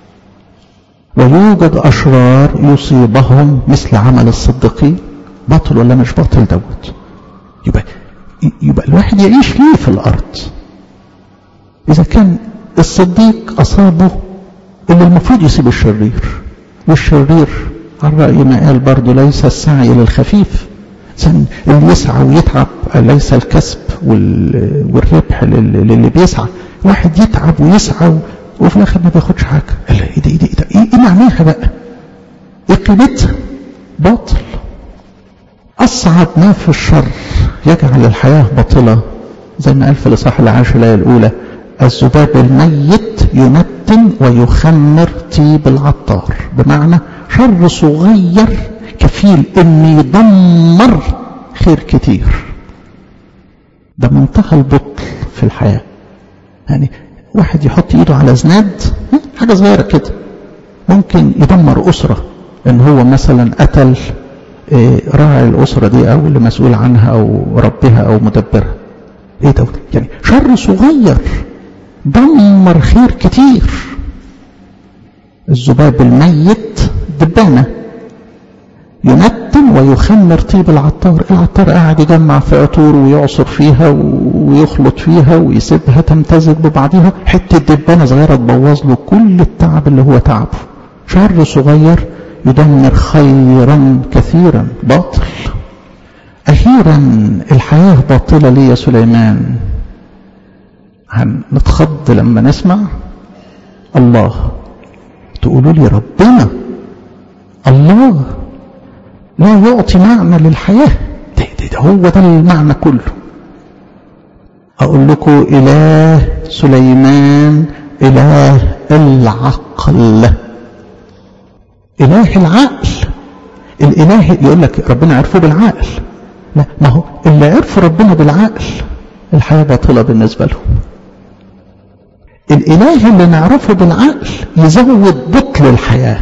ويوجد أشرار يصيبهم مثل عمل الصديقين. باطل ولا مش باطل دوت؟ يبقى يبقى الواحد يعيش ليه في الأرض؟ إذا كان الصديق أصابه اللي المفروض يصيب الشرير، والشرير على رأي ما قال برضه ليس السعي للخفيف، اللي يسعى ويتعب ليس الكسب والربح للي بيسعى. واحد يتعب ويسعى وفي الاخر ما بياخدش حاجه. ايه ده ايه ده ايه ده ايه معناها بقى؟ ايه قيمتها؟ باطل. اصعب ما في الشر يجعل الحياه باطله، زي ما قال في الاصحاح العاشر الايه الاولى: الذباب الميت ينتن ويخمر طيب العطار. بمعنى شر صغير كفيل ان يدمر خير كتير. ده منتهى البطل في الحياه. يعني واحد يحط ايده على زناد حاجه صغيره كده ممكن يدمر اسره، ان هو مثلا قتل راعي الاسره دي او اللي مسؤول عنها او ربها او مدبرها. ايه ده؟ يعني شر صغير دمر خير كتير. الذباب الميت دبانه ينتن ويخمر طيب العطار. العطار قاعد يجمع في عطور ويعصر فيها ويخلط فيها ويسيبها تمتزج ببعضها، حته دبانه صغيره تبوظ له كل التعب اللي هو تعبه. شر صغير يدمر خيرا كثيرا. باطل. اخيرا الحياه باطله ليه يا سليمان؟ هنتخض لما نسمع الله. تقولوا لي ربنا الله لا يعطي معنى للحياة؟ ده, ده, ده هو ده المعنى كله. أقول لكم إله سليمان إله العقل، إله العقل. الإله يقول لك ربنا عرفه بالعقل. لا، ما هو اللي عرف ربنا بالعقل الحياة باطلة بالنسبة له. الإله اللي نعرفه بالعقل يزود بطل الحياة.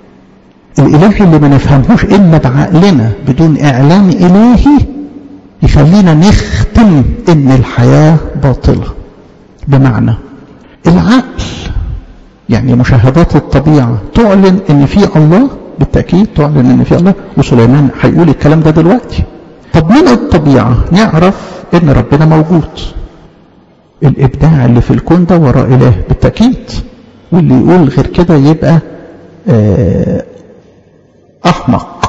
الإله اللي ما نفهمهوش إلا بعقلنا بدون إعلان إلهي يخلينا نختم إن الحياة باطلة. بمعنى العقل يعني مشاهدات الطبيعة تعلن إن في الله، بالتأكيد تعلن إن في الله، وسليمان هيقول الكلام ده دلوقتي. طب من الطبيعة نعرف إن ربنا موجود. الإبداع اللي في الكون ده وراء إله بالتأكيد، واللي يقول غير كده يبقى آه أحمق.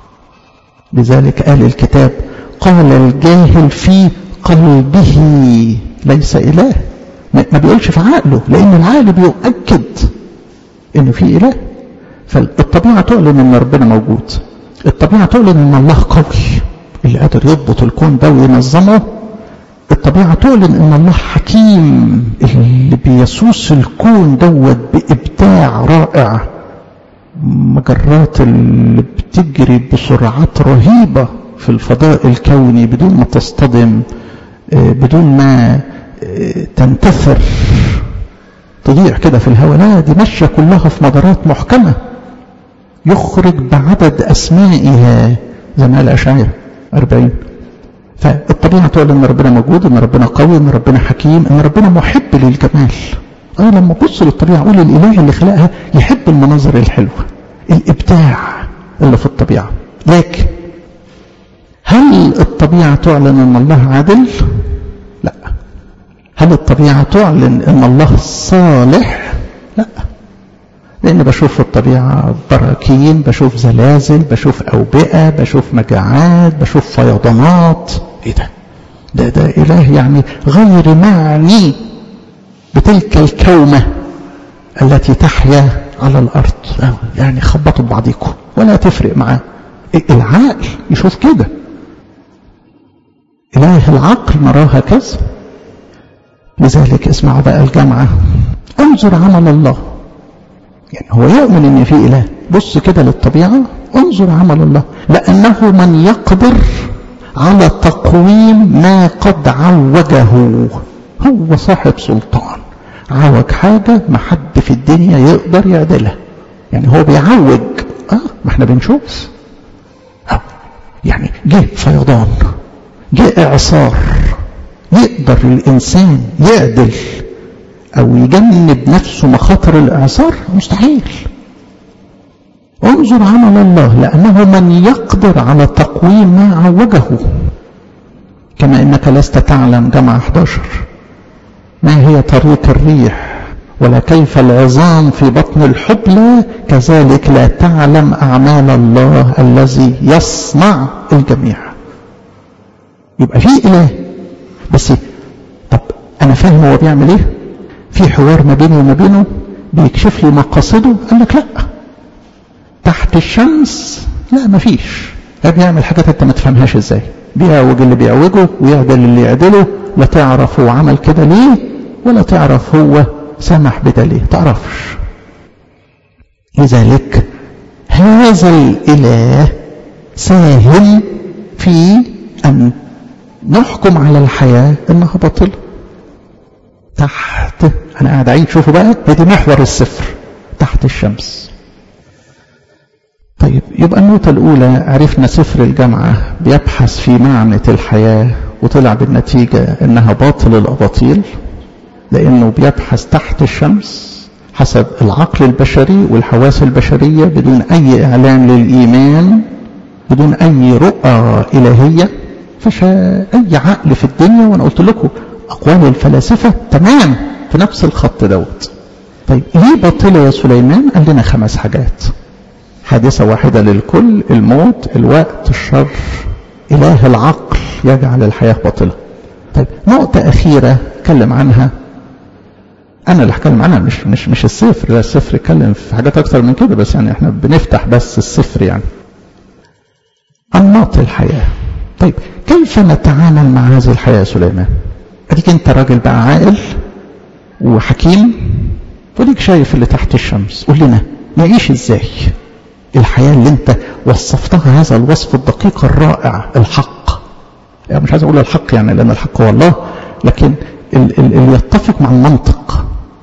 لذلك قال الكتاب: قال الجاهل في قلبه ليس إله. ما بيقولش في عقله، لأن العقل بيؤكد إنه في إله. فالطبيعة تعلن إن ربنا موجود. الطبيعة تعلن إن الله قوي اللي قادر يضبط الكون ده وينظمه. الطبيعة تعلن إن الله حكيم اللي بيسوس الكون دوت بإبداع رائع. مجرات اللي بتجري بسرعات رهيبة في الفضاء الكوني بدون ما تصطدم، بدون ما تنتثر تضيع كده في الهواء. لا، دي ماشية كلها في مدارات محكمة يخرج بعدد أسمائها زي ما قال أشعياء أربعين. فالطبيعة تعلن إن ربنا موجود، إن ربنا قوي، إن ربنا حكيم، إن ربنا محب للجمال. أنا لما أبص للطبيعة أقول الإله اللي خلقها يحب المناظر الحلوة، الإبداع اللي في الطبيعة. لكن هل الطبيعة تعلن إن الله عادل؟ لا. هل الطبيعة تعلن إن الله صالح؟ لا. لأن بشوف في الطبيعة براكين، بشوف زلازل، بشوف أوبئة، بشوف مجاعات، بشوف فيضانات. إيه ده؟ ده ده إله يعني غير معني بتلك الكومة التي تحيا على الأرض. يعني خبطوا ببعضيكم ولا تفرق معاه. العقل يشوف كده. إله العقل نراها كذا. لذلك اسمعوا بقى الجامعة: انظر عمل الله. يعني هو يؤمن ان في إله. بص كده للطبيعة، انظر عمل الله، لأنه من يقدر على تقويم ما قد عوجه. هو صاحب سلطان، عوج حاجة ما حد في الدنيا يقدر يعدلها. يعني هو بيعوج. اه ما احنا بنشوف. اه يعني جه فيضان، جه اعصار، يقدر الانسان يعدل او يجنب نفسه مخاطر الاعصار؟ مستحيل. انظر عمل الله، لانه من يقدر على تقويم ما عوجه. كما انك لست تعلم، جمعة احد عشر، ما هي طريق الريح ولا كيف العظام في بطن الحبلى، كذلك لا تعلم أعمال الله الذي يصنع الجميع. يبقى في إله بس طب انا فاهم هو بيعمل ايه، في حوار ما بيني وما بينه بيكشف لي مقاصده. قال لك لا، تحت الشمس لا مفيش، ده بيعمل حاجات انت ما تفهمهاش ازاي، بيعوج اللي بيعوجه ويعدل اللي يعدله، لا تعرف هو عمل كده ليه ولا تعرف هو سمح بده ليه، تعرفش. لذلك هذا الإله ساهم في أن نحكم على الحياة انها باطلة. تحت، انا قاعد اعيد، شوفوا بقى دي محور السفر، تحت الشمس. طيب يبقى النقطة الأولى عرفنا سفر الجامعة بيبحث في معنى الحياة وطلع بالنتيجة انها باطل الأباطيل، لأنه بيبحث تحت الشمس حسب العقل البشري والحواس البشرية بدون أي إعلان للإيمان، بدون أي رؤى إلهية. فش أي عقل في الدنيا، وأنا قلت لكم أقوال الفلاسفة تمام في نفس الخط دوت. طيب ليه باطلة يا سليمان؟ قال لنا خمس حاجات: حادثة واحدة للكل، الموت، الوقت، الشر، إله العقل يجعل الحياة باطلة. طيب نقطة أخيرة اتكلم عنها، أنا اللي هتكلم عنها، مش مش مش السفر، لا السفر اتكلم في حاجات أكتر من كده، بس يعني احنا بنفتح بس السفر يعني. أنماط الحياة. طيب كيف نتعامل مع هذه الحياة يا سليمان؟ أديك أنت راجل بقى عاقل وحكيم، وديك شايف اللي تحت الشمس، قول لنا نعيش إزاي الحياة اللي أنت وصفتها هذا الوصف الدقيق الرائع، الحق. يعني مش عايز أقول الحق يعني لأن الحق هو الله، لكن اللي يتفق مع المنطق.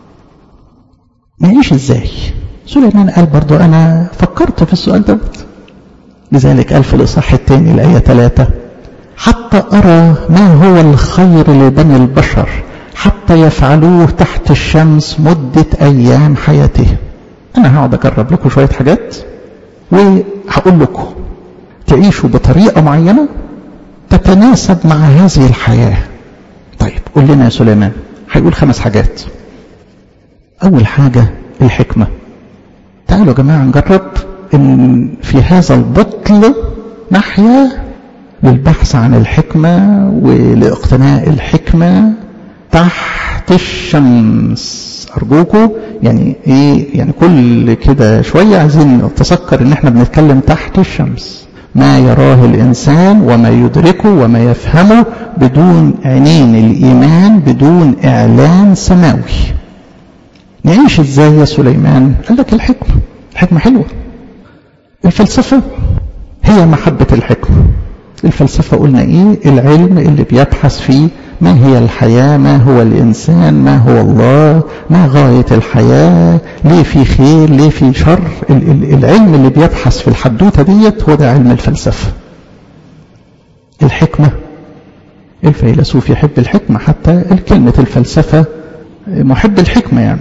نعيش إزاي؟ سليمان قال برضو أنا فكرت في السؤال ده، لذلك قال في الإصحاح الثاني الآية ثلاثة: حتى أرى ما هو الخير لبني البشر حتى يفعلوه تحت الشمس مدة أيام حياته. أنا هقعد أجرب لكم شوية حاجات وهقول لكم تعيشوا بطريقة معينة تتناسب مع هذه الحياة. طيب قول لنا يا سليمان. هيقول خمس حاجات. أول حاجة الحكمة. تعالوا يا جماعة نجرب إن في هذا البطل ناحية للبحث عن الحكمة ولاقتناء الحكمة تحت الشمس. أرجوكم يعني إيه، يعني كل كده شوية عايزين نتذكر إن إحنا بنتكلم تحت الشمس، ما يراه الإنسان وما يدركه وما يفهمه بدون عينين الإيمان، بدون إعلان سماوي. نعيش إزاي يا سليمان؟ قال لك الحكمة. الحكمة حلوة. الفلسفة هي محبة الحكمة. الفلسفة قلنا إيه؟ العلم اللي بيبحث فيه ما هي الحياة، ما هو الإنسان، ما هو الله، ما غاية الحياة، ليه في خير، ليه في شر. العلم اللي بيبحث في الحدوتة ديت هو ده علم الفلسفة. الحكمة، الفيلسوف يحب الحكمة، حتى الكلمة الفلسفة محب الحكمة يعني.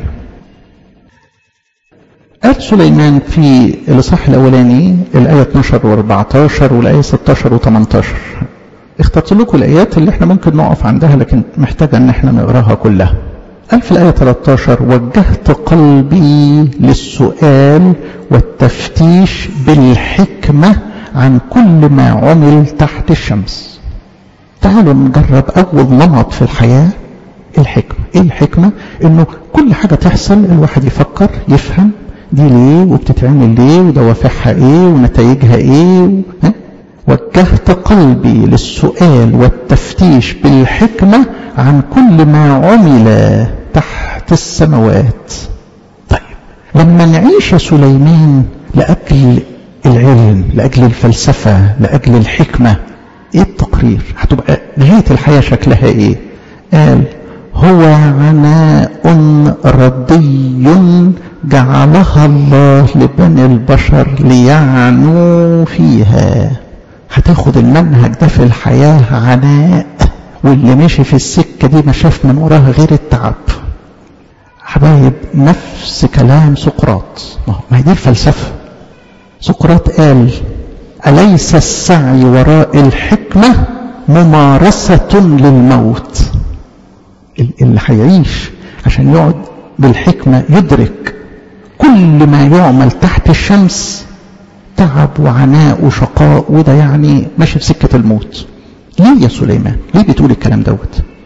قال سليمان في الإصحاح الأولاني الآية اثناشر وأربعتاشر والآية ستاشر وثمانتاشر، اخترت لكم الآيات اللي احنا ممكن نقف عندها لكن محتاجة ان احنا نقراها كلها. قال في الآية ثلاثة عشر: وجهت قلبي للسؤال والتفتيش بالحكمة عن كل ما عمل تحت الشمس. تعالوا نجرب أول نمط في الحياة، الحكمة. ايه الحكمة؟ انه كل حاجة تحصل الواحد يفكر يفهم دي ليه وبتتعمل ليه ودوافعها ايه ونتائجها ايه. ها؟ وجهت قلبي للسؤال والتفتيش بالحكمة عن كل ما عمل تحت السماوات. طيب لما نعيش يا سليمان لأجل العلم، لأجل الفلسفة، لأجل الحكمة، ايه التقرير؟ هتبقى نهاية الحياة شكلها ايه؟ قال: هو عناء ردي جعلها الله لبني البشر ليعنوا فيها. هتاخد المنهج ده في الحياة عناء، واللي ماشي في السكة دي ما شاف من وراها غير التعب. حبايب نفس كلام سقراط، ما هي دي الفلسفة. سقراط قال: أليس السعي وراء الحكمة ممارسة للموت؟ اللي هيعيش عشان يقعد بالحكمة يدرك كل ما يعمل تحت الشمس تعب وعناء وشقاء، وده يعني ماشي في سكة الموت. ليه يا سليمان؟ ليه بتقول الكلام دوت؟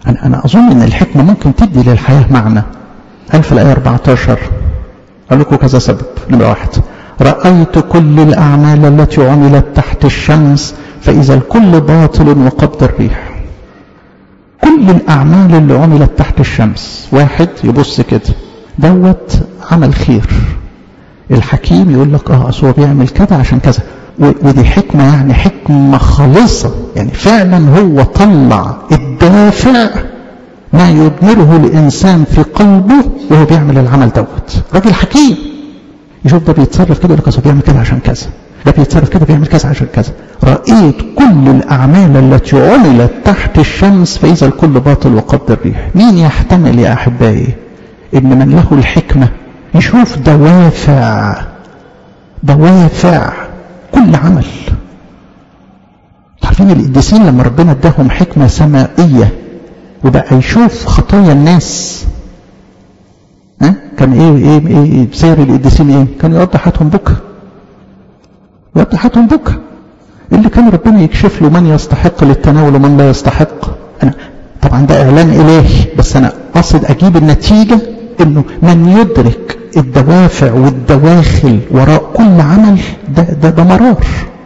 أنا, أنا أظن أن الحكمة ممكن تدي للحياة معنى. قال في الآية أربعة عشر قال لكم كذا سبب. نمرة واحد: رأيت كل الأعمال التي عملت تحت الشمس فإذا الكل باطل وقبض الريح. كل الأعمال اللي عملت تحت الشمس، واحد يبص كده دوت عمل خير، الحكيم يقول لك اه اصل هو بيعمل كذا عشان كذا، ودي حكمة، يعني حكمة خالصة، يعني فعلا هو طلع الدافع ما يضمره الإنسان في قلبه وهو بيعمل العمل دوت. راجل حكيم يشوف ده بيتصرف كده يقول لك اصل بيعمل كده عشان كذا، ده بيتصرف كده بيعمل كذا عشان كذا. رأيت كل الأعمال التي عملت تحت الشمس فإذا الكل باطل وقبض الريح. مين يحتمل يا أحبائي إن من له الحكمة يشوف دوافع دوافع كل عمل؟ عارفين القديسين لما ربنا اداهم حكمة سمائية وبقى يشوف خطايا الناس، ها كان ايه ايه ايه سير القديسين ايه؟ كان يقضي حياتهم بكى، يقضي حياتهم بكى. اللي كان ربنا يكشف له من يستحق للتناول ومن لا يستحق. انا طبعا ده اعلان الهي، بس انا قصد اجيب النتيجة انه من يدرك الدوافع والدواخل وراء كل عمل ده ده, ده مرار.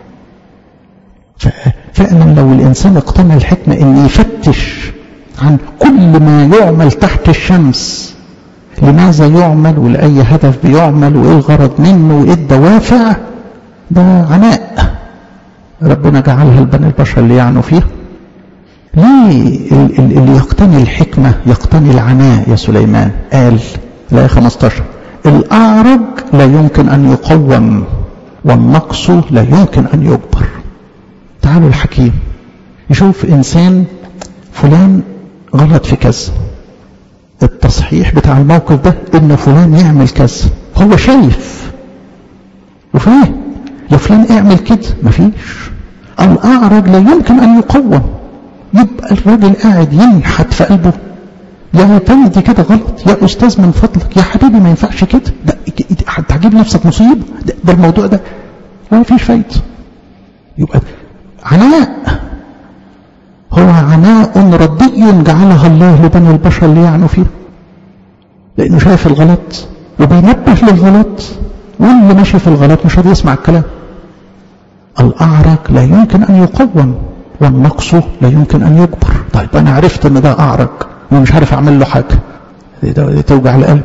فعلا لو الانسان اقتنع الحكمة ان يفتش عن كل ما يعمل تحت الشمس، لماذا يعمل ولأي هدف بيعمل وايه الغرض منه وايه الدوافع، ده عناء ربنا جعلها لبني البشر اللي يعنوا فيه. ليه اللي يقتني الحكمة يقتني العناء يا سليمان؟ قال الآية خمسة عشر: الأعرج لا يمكن أن يقوم والنقص لا يمكن أن يجبر. تعالوا الحكيم يشوف إنسان فلان غلط في كذا، التصحيح بتاع الموقف ده إن فلان يعمل كذا، هو شايف وفاهم يا فلان اعمل كده، مفيش. الأعرج لا يمكن أن يقوم، يبقى الراجل قاعد ينحت في قلبه يا تاني دي كده غلط، يا أستاذ من فضلك يا حبيبي ما ينفعش كده، ده هتجيب نفسك مصيبة، ده, ده الموضوع ده ما فيش فايدة. يبقى عناء، هو عناء ردي جعلها الله لبني البشر اللي يعنوا فيه، لأنه شايف الغلط وبينبه للغلط، واللي ماشي في الغلط مش راضي يسمع الكلام. الأعرج لا يمكن أن يقوم والنقص لا يمكن أن يجبر. طيب أنا عرفت أن ده أعرج ومش عارف أعمل له حاجة، دي توجع القلب.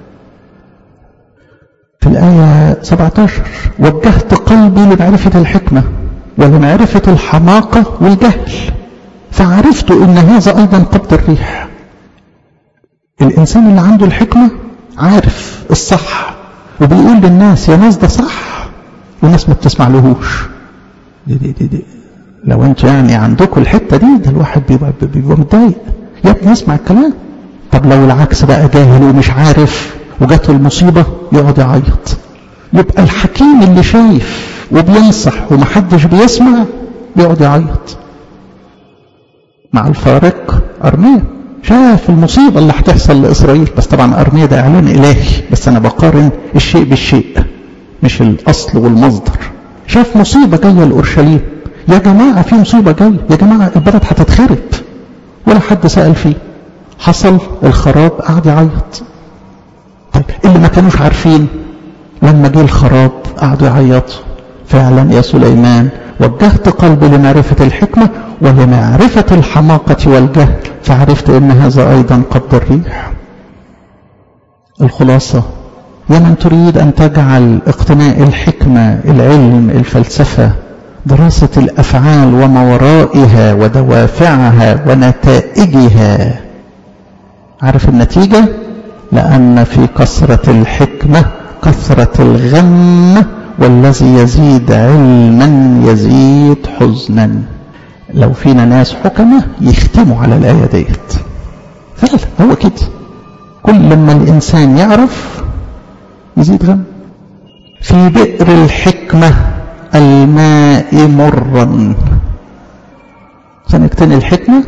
في الآية سبعة عشر: وجهت قلبي لمعرفة الحكمة ولمعرفة الحماقة والجهل فعرفت أن هذا أيضا قبض الريح. الإنسان اللي عنده الحكمة عارف الصح وبيقول للناس يا ناس ده صح، والناس ما بتسمع لهوش. دي دي دي دي. لو انتوا يعني عندكم الحتة دي ده الواحد بيبقى, بيبقى متضايق، يا ابني اسمع الكلام. طب لو العكس بقى جاهل ومش عارف وجات المصيبة يقعد يعيط. يبقى الحكيم اللي شايف وبينصح ومحدش بيسمع بيقعد يعيط. مع الفارق أرميا شاف المصيبة اللي هتحصل لإسرائيل، بس طبعا أرميا ده إعلان إلهي، بس أنا بقارن الشيء بالشيء مش الأصل والمصدر. شاف مصيبة جاية لأورشليم، يا جماعة في مصيبة جاية، يا جماعة البلد هتتخرب، ولا حد سأل فيه. حصل الخراب قعد يعيط. طيب اللي ما كانوش عارفين لما جه الخراب قعدوا يعيطوا. فعلا يا سليمان وجهت قلبي لمعرفة الحكمة ولمعرفة الحماقة والجهل فعرفت ان هذا ايضا قبض الريح. الخلاصة: يا من تريد ان تجعل اقتناء الحكمة، العلم، الفلسفة، دراسة الافعال وما ورائها ودوافعها ونتائجها، عارف النتيجة؟ لأن في كثرة الحكمة كثرة الغم، والذي يزيد علما يزيد حزنا. لو فينا ناس حكمة يختموا على الآية ديت. فعلا هو كده، كل ما الإنسان يعرف يزيد غم. في بئر الحكمة الماء مرا. سنقتني الحكمة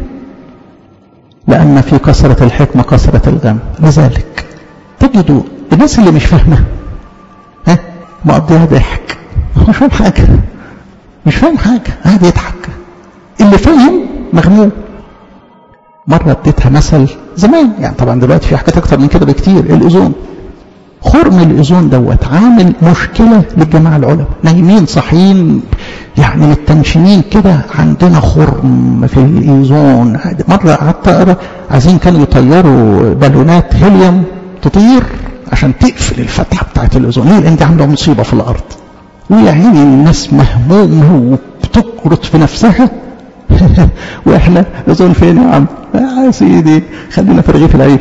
لأن في كثرة الحكمة كثرة الغم. لذلك تجدوا الناس اللي مش فاهمة ها مقضيها ضحك، مش فاهم حاجة، مش فاهم حاجة قاعد يضحك. اللي فاهم مغموم. مرة اديتها مثل زمان، يعني طبعا دلوقتي في حاجات اكتر من كده بكتير. الاذون، خرم الاذون دوت عامل مشكلة للجماعة العلماء، نايمين صاحيين يعني متنشنين كده، عندنا خرم في الاذون. مرة قعدت اقرا عايزين كانوا يطيروا بالونات هيليوم تطير عشان تقفل الفتحة بتاعت الاذون، ليه؟ لان دي عاملة مصيبة في الارض. ويعني الناس مهمومة وبتقرط في نفسها واحنا نزول فين يا عم؟ يا سيدي خلينا في رغيف العيش.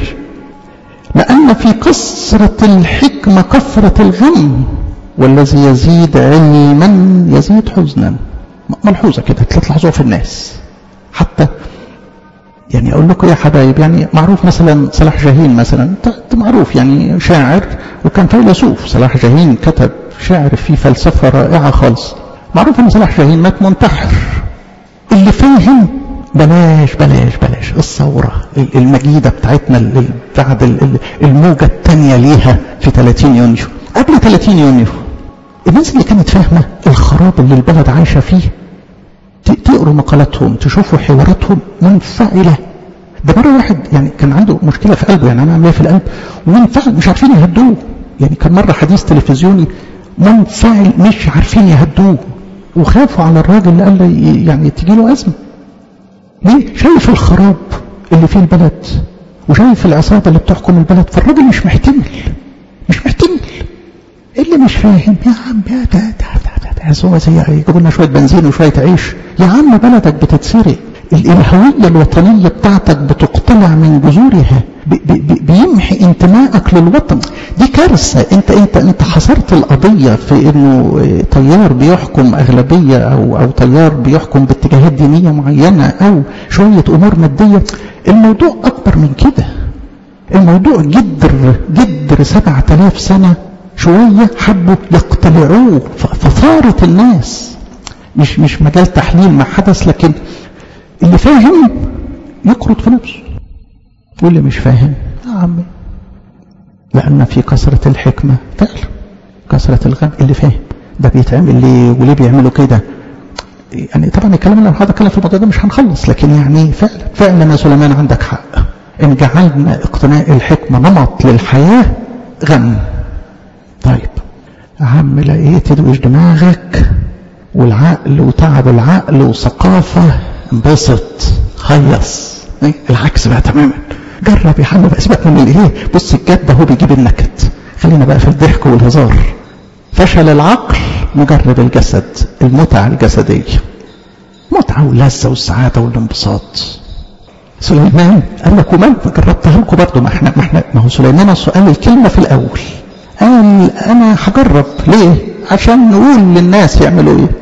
لأن في كثرة الحكمة كثرة الغم، والذي يزيد علما يزيد حزنا. ملحوظة كده تلاحظوها في الناس. حتى يعني أقول لكم يا حبايب، يعني معروف مثلا صلاح جاهين مثلا، معروف يعني شاعر وكان فيلسوف. صلاح جاهين كتب شعر فيه فلسفة رائعة خالص. معروف أن صلاح جاهين مات منتحر. اللي فاهم بلاش بلاش بلاش الثورة المجيدة بتاعتنا بعد الموجة الثانية ليها في ثلاثين يونيو. قبل ثلاثين يونيو الناس اللي كانت فاهمة الخراب اللي البلد عايشة فيه، تقروا مقالاتهم، تشوفوا حواراتهم منفعلة. ده مرة واحد يعني كان عنده مشكلة في قلبه، يعني أنا عامل ايه في القلب، ومنفعل مش عارفين يهدوه. يعني كان مرة حديث تلفزيوني منفعل مش عارفين يهدوه، وخافوا على الراجل اللي قال لي يعني تجي له أزمة. ليه؟ شايف الخراب اللي فيه البلد، وشايف العصابة اللي بتحكم البلد، فالراجل مش محتمل مش محتمل اللي مش فاهم يا عم يا ده ده ده هو زي يجيبوا لنا شوية بنزين وشوية عيش. يا عم بلدك بتتسرق، الهوية الوطنية بتاعتك بتقتلع من جذورها، بي بي بيمحي انتمائك للوطن. دي كارثة. انت انت انت حصرت القضية في انه طيار بيحكم اغلبية او او طيار بيحكم باتجاهات دينية معينة او شوية امور مادية. الموضوع اكبر من كده. الموضوع جدر جدر سبعة آلاف سنة شوية حبوا يقتلعوه، فثارت الناس. مش مش مجال تحليل ما حدث، لكن اللي فاهم يقرط في نفسه، واللي مش فاهم يا عمي. لأن في كثرة الحكمة فعلا كثرة الغم. اللي فاهم ده بيتعمل ليه وليه بيعملوا كده. يعني طبعا الكلام اللي هذا كلام في الموضوع ده مش هنخلص، لكن يعني فعلا فعلا يا سليمان عندك حق. إن جعلنا اقتناء الحكمة نمط للحياة غم. طيب يا عم لقيت تدوش دماغك والعقل وتعب العقل وثقافة، انبسط خيص. العكس بقى تماما. جرب يا عم بقى، سيبك من الايه، بص الجد هو بيجيب النكد. خلينا بقى في الضحك والهزار. فشل العقل مجرب الجسد، المتعة الجسدية، متعة واللذة والسعادة والانبساط. سليمان قال لك ومن جربتها لكم برضه. ما احنا ما احنا ما هو سليمان سؤال الكلمة في الأول قال أنا هجرب. ليه؟ عشان نقول للناس يعملوا إيه.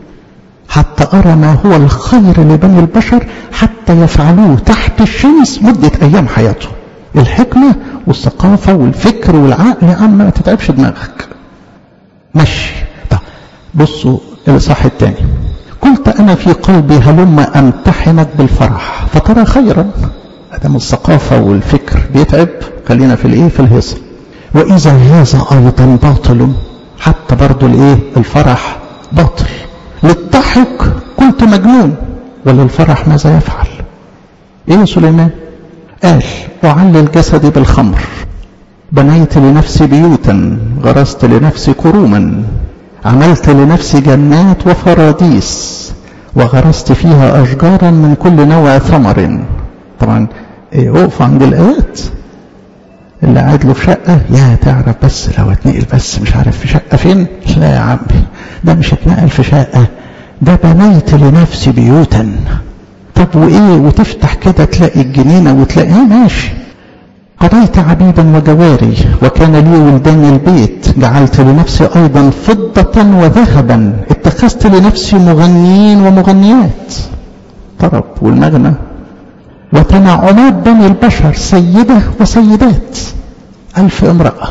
حتى أرى ما هو الخير لبني البشر حتى يفعلوه تحت الشمس مدة أيام حياته. الحكمة والثقافة والفكر والعقل يا عم ما تتعبش دماغك. مشي. طب بصوا الإصحاح الثاني. قلت أنا في قلبي هلم أمتحنك بالفرح فترى خيرا. أدم الثقافة والفكر بيتعب، خلينا في الإيه، في الهيصة. وإذا هذا أيضا باطل، حتى برضو الإيه، الفرح باطل. للضحك قلت مجنون، وللفرح ماذا يفعل؟ إيه يا سليمان؟ قال أعلل جسدي بالخمر، بنيت لنفسي بيوتا، غرست لنفسي كروما، عملت لنفسي جنات وفراديس، وغرست فيها أشجارا من كل نوع ثمر. طبعا اقف عند الآيات. اللي قاعد له في شقة يا تعرف بس لو اتنقل بس مش عارف في شقة فين. لا يا عمي ده مش اتنقل في شقة، ده بنيت لنفسي بيوتا. طب وإيه؟ وتفتح كده تلاقي الجنينة وتلاقي ايه ماشي. قضيت عبيدا وجواري وكان لي ولدان البيت، جعلت لنفسي أيضا فضة وذهبا، اتخذت لنفسي مغنيين ومغنيات، طرب والمغنى، وتنعمات بني البشر سيدة وسيدات. ألف امرأة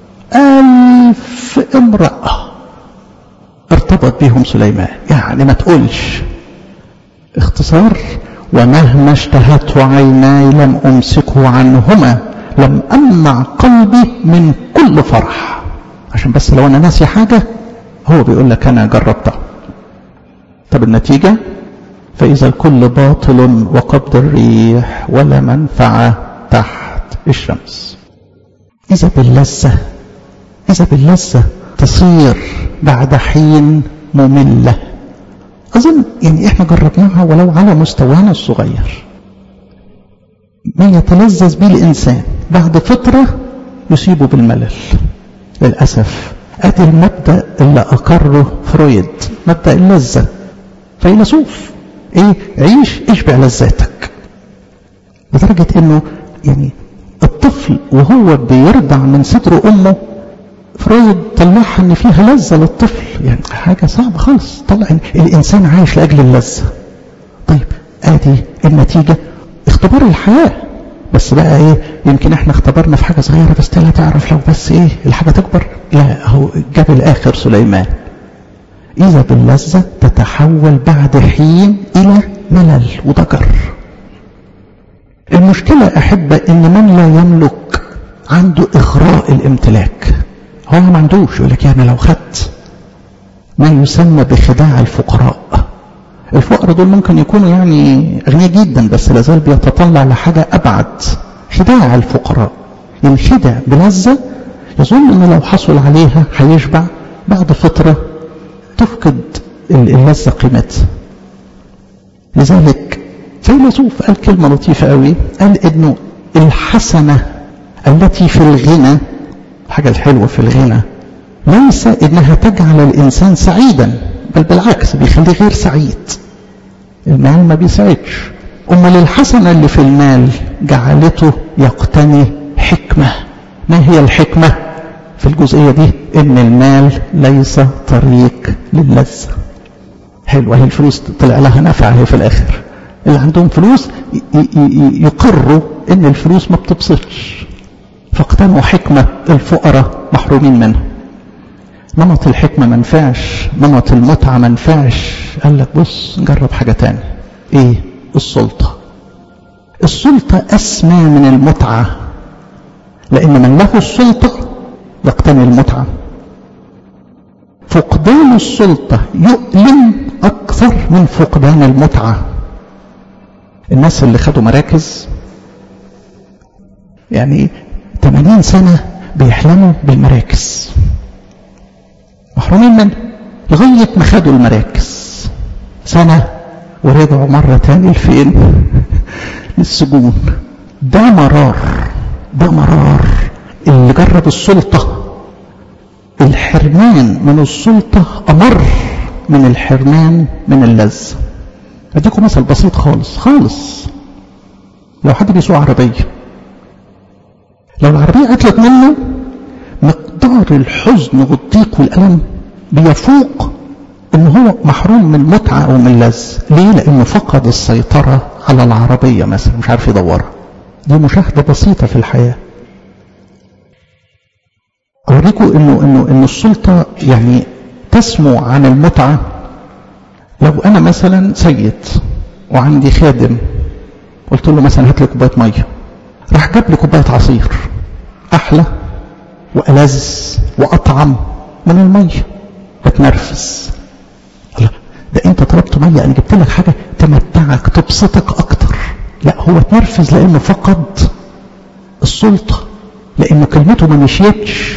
ألف امرأة ارتبط بهم سليمان. يعني ما تقولش. اختصار: ومهما اشتهته عيناي لم أمسكه عنهما، لم أمنع قلبي من كل فرح. عشان بس لو أنا ناسي حاجة هو بيقول لك أنا جربتها. طب النتيجة فإذا الكل باطل وقبض الريح ولا منفعة تحت الشمس. إذا باللذة إذا باللذة تصير بعد حين مملة. أظن يعني إحنا جربناها ولو على مستوانا الصغير. ما يتلذذ به الإنسان بعد فترة يصيبه بالملل للأسف. أدي المبدأ اللي أقره فرويد، مبدأ اللذة. فيلسوف إيه؟ عيش اشبع لذاتك. لدرجة إنه يعني الطفل وهو بيرضع من صدر أمه فرويد طلعها إن فيها لذة للطفل، يعني حاجة صعبة خالص. طلع إن الإنسان عايش لأجل اللذة. طيب أدي النتيجة اختبار الحياة. بس بقى ايه، يمكن احنا اختبرنا في حاجة صغيرة بس لا تعرف لو بس ايه الحاجة تكبر. لا، هو جاب الاخر سليمان. اذا باللذة تتحول بعد حين الى ملل وضجر. المشكلة احبة ان من لا يملك عنده اغراء الامتلاك. هو ما عندوش، يقول لك يعني لو خدت ما يسمى بخداع الفقراء. الفقراء دول ممكن يكونوا يعني أغنياء جدا بس لازال بيتطلع لحاجة أبعد. خداع الفقراء، ينخدع بلذة يظن أنه لو حصل عليها هيشبع، بعد فترة تفقد اللذة قيمتها. لذلك فيلسوف قال كلمة لطيفة قوي، قال إنه الحسنة التي في الغنى، الحاجة الحلوة في الغنى ليس إنها تجعل الإنسان سعيدا، بل بالعكس بيخليه غير سعيد. المال ما بيسعدش. أمال الحسنة اللي في المال جعلته يقتني حكمة. ما هي الحكمة في الجزئية دي؟ إن المال ليس طريق للذة. حلوة هي الفلوس طلع لها نفع هي في الآخر. اللي عندهم فلوس يقروا إن الفلوس ما بتبسطش، فاقتنوا حكمة الفقراء محرومين منها. نمط الحكمة منفعش، نمط المتعة منفعش. قال لك بص نجرب حاجة تاني. ايه؟ السلطة. السلطة أسمى من المتعة، لأن من له السلطة يقتني المتعة. فقدان السلطة يؤلم أكثر من فقدان المتعة. الناس اللي خدوا مراكز يعني ثمانين سنة بيحلموا بالمراكز، محرومين منه لغاية ما خدوا المراكز سنة ورجعوا مرة تاني لفين؟ للسجون. ده مرار، ده مرار. اللي جرب السلطة، الحرمان من السلطة أمر من الحرمان من اللذة. أديكم مثل بسيط خالص خالص. لو حد بيسوق عربية، لو العربية عطلت منه مقدار الحزن والضيق والألم بيفوق ان هو محروم من متعة او من لذة. ليه؟ لانه فقد السيطرة على العربية مثلا، مش عارف يدورها. دي مشاهدة بسيطة في الحياة. اوريكم انه انه انه السلطة يعني تسمو عن المتعة. لو انا مثلا سيد وعندي خادم، قلت له مثلا هات لي كوباية مية، راح جاب لي كوباية عصير احلى والذ واطعم من المية، بتنرفز. لا، ده انت طلبت مية، انا جبت لك حاجة تمتعك تبسطك اكتر. لا، هو تنرفز لانه فقد السلطة، لانه كلمته ما مشيتش.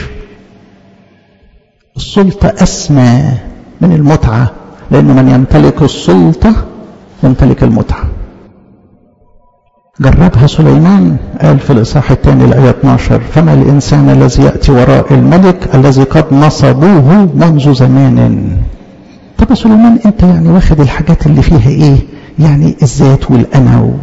السلطة اسمى من المتعة، لانه من يمتلك السلطة يمتلك المتعة. جربها سليمان، قال في الإصحاح الثاني الآية اثناشر: فما الإنسان الذي يأتي وراء الملك الذي قد نصبوه منذ زمان. طب يا سليمان انت يعني واخد الحاجات اللي فيها ايه؟ يعني الذات والأنا و...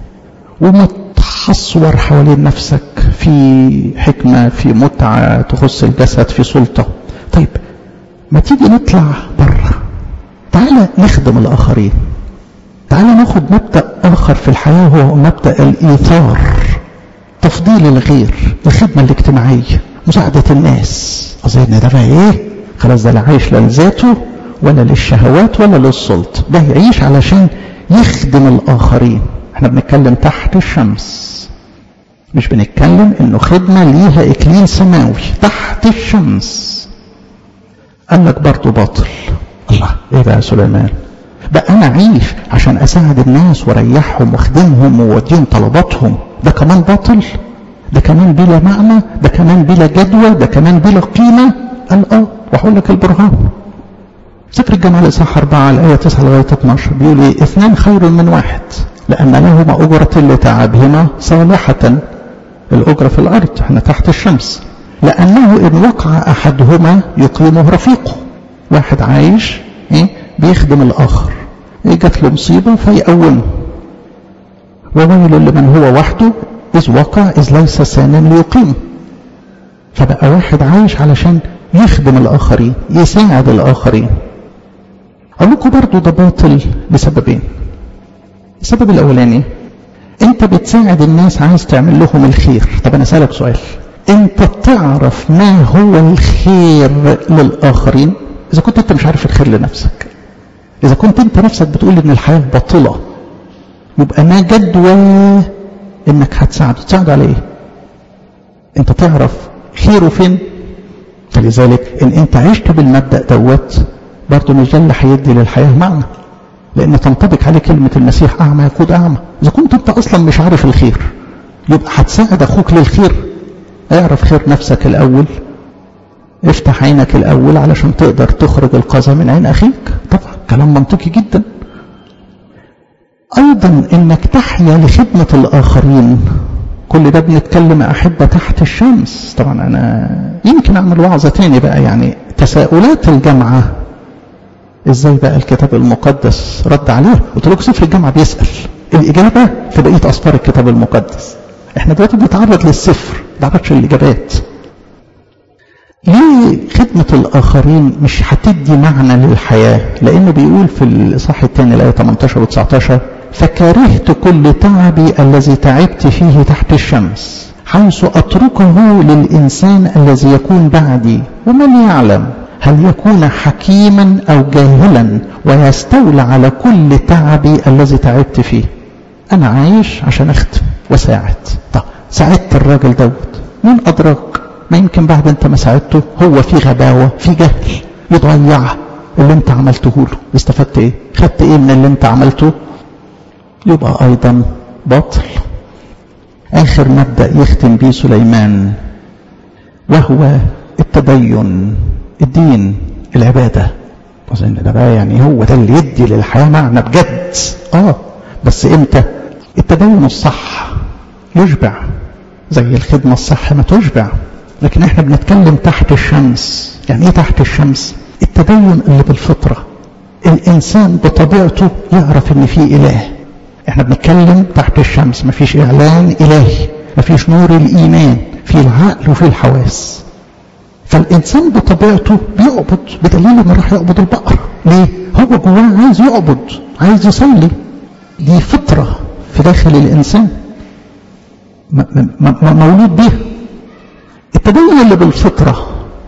ومتحصور حوالين نفسك في حكمة، في متعة تخص الجسد، في سلطة. طيب ما تيجي نطلع بره، تعالى نخدم الآخرين، تعالى ناخد مبدأ آخر في الحياة، هو مبدأ الإيثار، تفضيل الغير، الخدمة الاجتماعية، مساعدة الناس. أظن ده بقى إيه؟ خلاص ده لا عايش لا لذاته ولا للشهوات ولا للسلطة، ده يعيش علشان يخدم الآخرين. احنا بنتكلم تحت الشمس، مش بنتكلم إنه خدمة ليها إكليل سماوي. تحت الشمس. قال لك برضه باطل. الله، إيه بقى يا سليمان؟ بقى انا اعيش عشان اساعد الناس واريحهم واخدمهم ووديهم طلباتهم، ده كمان باطل؟ ده كمان بلا معنى؟ ده كمان بلا جدوى؟ ده كمان بلا قيمة؟ قال اه، وهقول لك البرهان. سفر الجامعة الإصحاح أربعة الآية تسعة لغاية اتناشر بيقول ايه؟ اثنان خير من واحد لأن لهما أجرة لتعبهما صالحة. الأجرة في الأرض، احنا تحت الشمس. لأنه إن وقع أحدهما يقيمه رفيقه. واحد عايش ايه؟ بيخدم الآخر، ايه جات له مصيبة فيقومه. وويل لمن هو وحده إذ وقع إذ ليس ثانٍ ليقيمه. فبقى واحد عايش علشان يخدم الآخرين، يساعد الآخرين. أقول لكم برضو ده باطل لسببين. السبب الأولاني، أنت بتساعد الناس، عايز تعمل لهم الخير. طب أنا أسألك سؤال، أنت تعرف ما هو الخير للآخرين؟ إذا كنت أنت مش عارف الخير لنفسك، إذا كنت أنت نفسك بتقول إن الحياة باطلة، يبقى ما جدوى إنك هتساعده. تساعده على إيه؟ أنت تعرف خيره فين؟ فلذلك إن أنت عشت بالمبدأ دوت، برضه مش ده اللي هيدي للحياة معنى، لأن تنطبق عليه كلمة المسيح أعمى يقود أعمى. إذا كنت أنت أصلا مش عارف الخير، يبقى هتساعد أخوك للخير. اعرف خير نفسك الأول، افتح عينك الأول علشان تقدر تخرج القذى من عين أخيك. طبعا كلام منطقي جدا. أيضا إنك تحيا لخدمة الآخرين، كل ده بنتكلم أحبة تحت الشمس. طبعا أنا يمكن أعمل وعظة تاني بقى، يعني تساؤلات الجامعة إزاي بقى الكتاب المقدس رد عليه. قلت لكم سفر الجامعة بيسأل، الإجابة في بقية أسفار الكتاب المقدس. احنا دلوقتي بنتعرض للسفر، ما نعرفش الإجابات. ليه خدمة الآخرين مش هتدي معنى للحياة؟ لأنه بيقول في الإصحاح الثاني الآية ثمانية عشر و تسعة عشر فكرهت كل تعبي الذي تعبت فيه تحت الشمس، حيث أتركه للإنسان الذي يكون بعدي، ومن يعلم هل يكون حكيما أو جاهلا ويستولى على كل تعبي الذي تعبت فيه. أنا عايش عشان أخدم وساعد. طب ساعدت الراجل دوت، مين أدراك؟ ما يمكن بعد أنت ما ساعدته هو في غباوة، في جهل، يضيع اللي أنت عملته له. استفدت إيه؟ خدت إيه من اللي أنت عملته؟ يبقى أيضا باطل. آخر مبدأ يختم به سليمان وهو التدين، الدين، العبادة. أظن ده بقى يعني هو ده اللي يدي للحياة معنى بجد. آه بس إمتى؟ التدين الصح يشبع، زي الخدمة الصح ما تشبع. لكن احنا بنتكلم تحت الشمس. يعني ايه تحت الشمس؟ التدين اللي بالفطرة، الإنسان بطبيعته يعرف إن في إله. احنا بنتكلم تحت الشمس، مفيش إعلان إلهي، مفيش نور الإيمان، في العقل وفي الحواس. فالإنسان بطبيعته بيعبد، بدليل إنه راح يعبد البقر. ليه؟ هو جواه عايز يعبد، عايز يصلي. دي فطرة في داخل الإنسان مولود بيها. التدين اللي بالفطرة،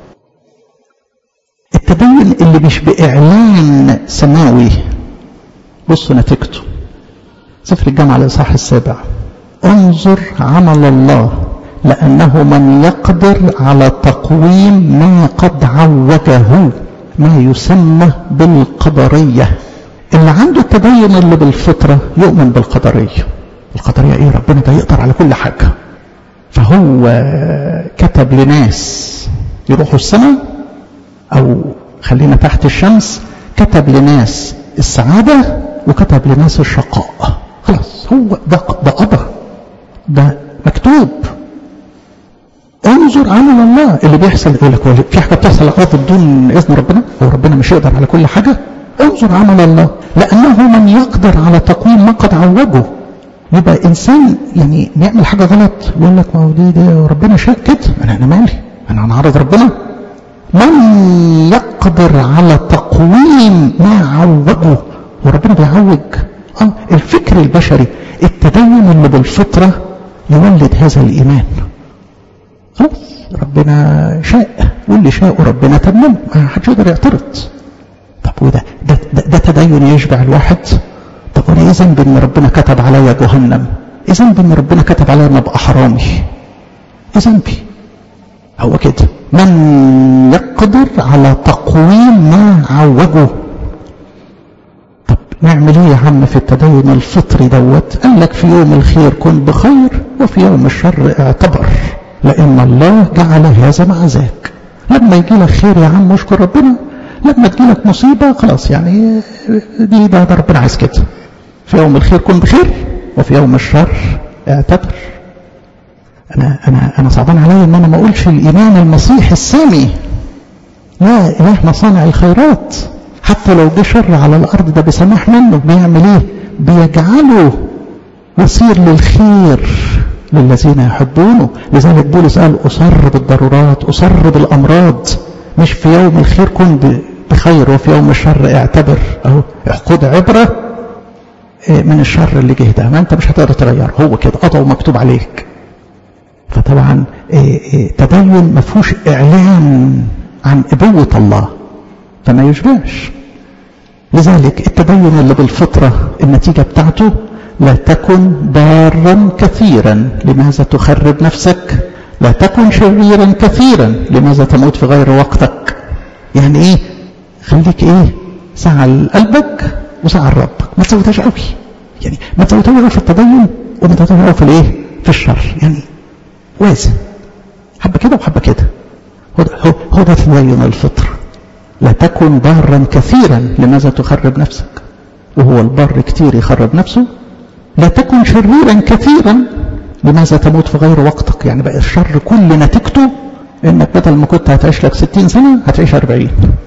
التدين اللي مش بإعلان سماوي، بصوا نتيجته. سفر الجامعة الإصحاح السابع انظر عمل الله لأنه من يقدر على تقويم ما قد عوجه، ما يسمى بالقدرية. اللي عنده التدين اللي بالفطرة يؤمن بالقدرية. القدرية ايه؟ ربنا ده يقدر على كل حاجة. فهو كتب لناس يروحوا السماء، او خلينا تحت الشمس، كتب لناس السعادة وكتب لناس الشقاء. خلاص هو ده ده قدر، ده مكتوب. انظر عمل الله اللي بيحصل. يقول لك في حاجة بتحصل غلط بدون إذن ربنا؟ هو ربنا مش يقدر على كل حاجة؟ انظر عمل الله لأنه من يقدر على تقويم ما قد عوجه. يبقى إنسان يعني بيعمل حاجة غلط يقول لك ما هو دي ده ربنا شاء كده، أنا أنا مالي، أنا هنعرض ربنا. من يقدر على تقويم ما عوجه، وربنا بيعوج. اه الفكر البشري، التدين اللي بالفطرة يولد هذا الإيمان. خلاص ربنا شاء، واللي شاء ربنا تمام، ما حدش يقدر يعترض. طب وده ده, ده, ده تدين يشبع الواحد؟ طب وانا ايه ذنبي ان ربنا كتب عليا جهنم؟ ايه ذنبي ان ربنا كتب عليا ان ابقى حرامي؟ ايه ذنبي؟ هو كده، من يقدر على تقويم ما عوجه. طب نعمل ايه يا عم في التدين الفطري دوت؟ قال لك في يوم الخير كن بخير وفي يوم الشر اعتبر، لان الله جعل هذا مع ذاك. لما يجي لك خير يا عم اشكر ربنا، لما تجي لك مصيبه خلاص يعني دي ده, ده ربنا عايز كده. في يوم الخير كن بخير وفي يوم الشر اعتبر. انا انا انا صعبان عليا ان انا ما اقولش الايمان المسيحي السامي، لا إلهنا صانع الخيرات، حتى لو جه شر على الأرض ده بسماح منه بيعمل إيه؟ بيجعله يصير للخير للذين يحبونه. لذلك بولس قال أصر بالضرورات، أصر بالأمراض، مش في يوم الخير كن بخير وفي يوم الشر اعتبر. أهو خد عبرة من الشر اللي جه ده، ما أنت مش هتقدر تغيره، هو كده قضى ومكتوب عليك. فطبعا تدين ما فيهوش إعلان عن أبوة الله، فما يشبهش. لذلك التدين اللي بالفطرة النتيجة بتاعته لا تكن ضارا كثيرا لماذا تخرب نفسك، لا تكن شريرا كثيرا لماذا تموت في غير وقتك. يعني ايه؟ خليك ايه؟ ساعة لقلبك وساعة لربك، ما تزودهاش قوي. يعني ما تزودهاش قوي في التدين وما تزودهاش قوي في الايه؟ في الشر. يعني وازن، حبة كده وحبة كده. هو هو ده تدين الفطر. لا تكن ضارا كثيرا لماذا تخرب نفسك، وهو البر كتير يخرب نفسه. لا تكن شريرا كثيرا لماذا تموت في غير وقتك. يعني بقى الشر كل نتيجته انك بدل ما كنت هتعيش لك ستين سنة هتعيش أربعين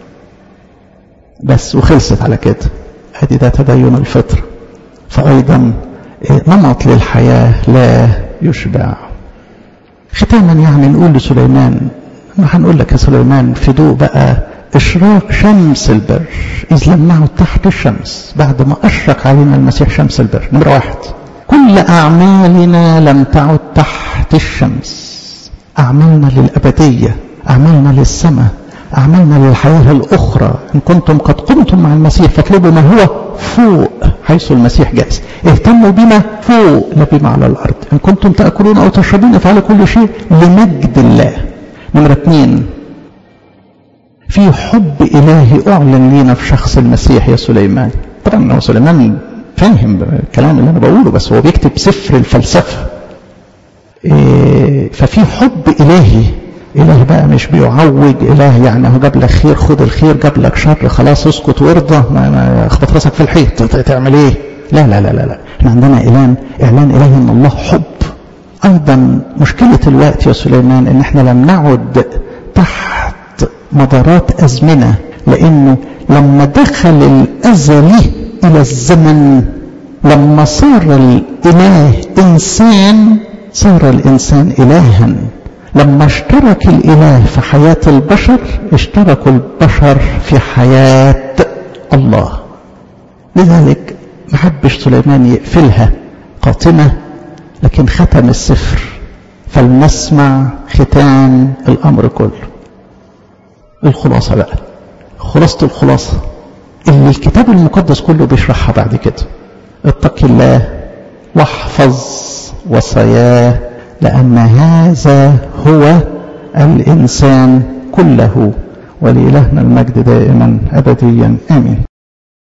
بس، وخلصت على كده. ادي ده تدين الفطر. فايضا نمط للحياة لا يشبع. ختاما يعني نقول لسليمان، هنقول لك يا سليمان في ضوء بقى إشراق شمس البر، إذ لم نعد تحت الشمس بعد ما أشرق علينا المسيح شمس البر. نمرة واحد، كل أعمالنا لم تعد تحت الشمس. أعمالنا للأبدية، أعمالنا للسماء، أعمالنا للحياة الأخرى. إن كنتم قد قمتم مع المسيح فاطلبوا ما هو فوق حيث المسيح جالس. اهتموا بما فوق لا بما على الأرض. إن كنتم تأكلون أو تشربون افعلوا كل شيء لمجد الله. نمرة اثنين، في حب إلهي أعلن لينا في شخص المسيح يا سليمان. طبعا هو سليمان فاهم الكلام اللي أنا بقوله، بس هو بيكتب سفر الفلسفة. إيه ففي حب إلهي. إله بقى مش بيعوج، إله يعني هو جاب لك خير خد الخير، جاب لك شر خلاص اسكت وارضى، ما, ما اخبط راسك في الحيط تعمل ايه؟ لا لا لا لا لا. احنا عندنا إعلان إعلان إلهي إن الله حب. أيضا مشكلة الوقت يا سليمان إن احنا لم نعد تحت مدارات أزمنة، لأنه لما دخل الأزلي إلى الزمن، لما صار الإله إنسان صار الإنسان إلها. لما اشترك الإله في حياة البشر اشتركوا البشر في حياة الله. لذلك ما حبش سليمان يقفلها قاطمة، لكن ختم السفر. فلنسمع ختام الأمر كله. الخلاصة بقى، خلاصة الخلاصة اللي الكتاب المقدس كله بيشرحها بعد كده: اتق الله واحفظ وصاياه لأن هذا هو الإنسان كله. ولإلهنا المجد دائما أبديا آمين.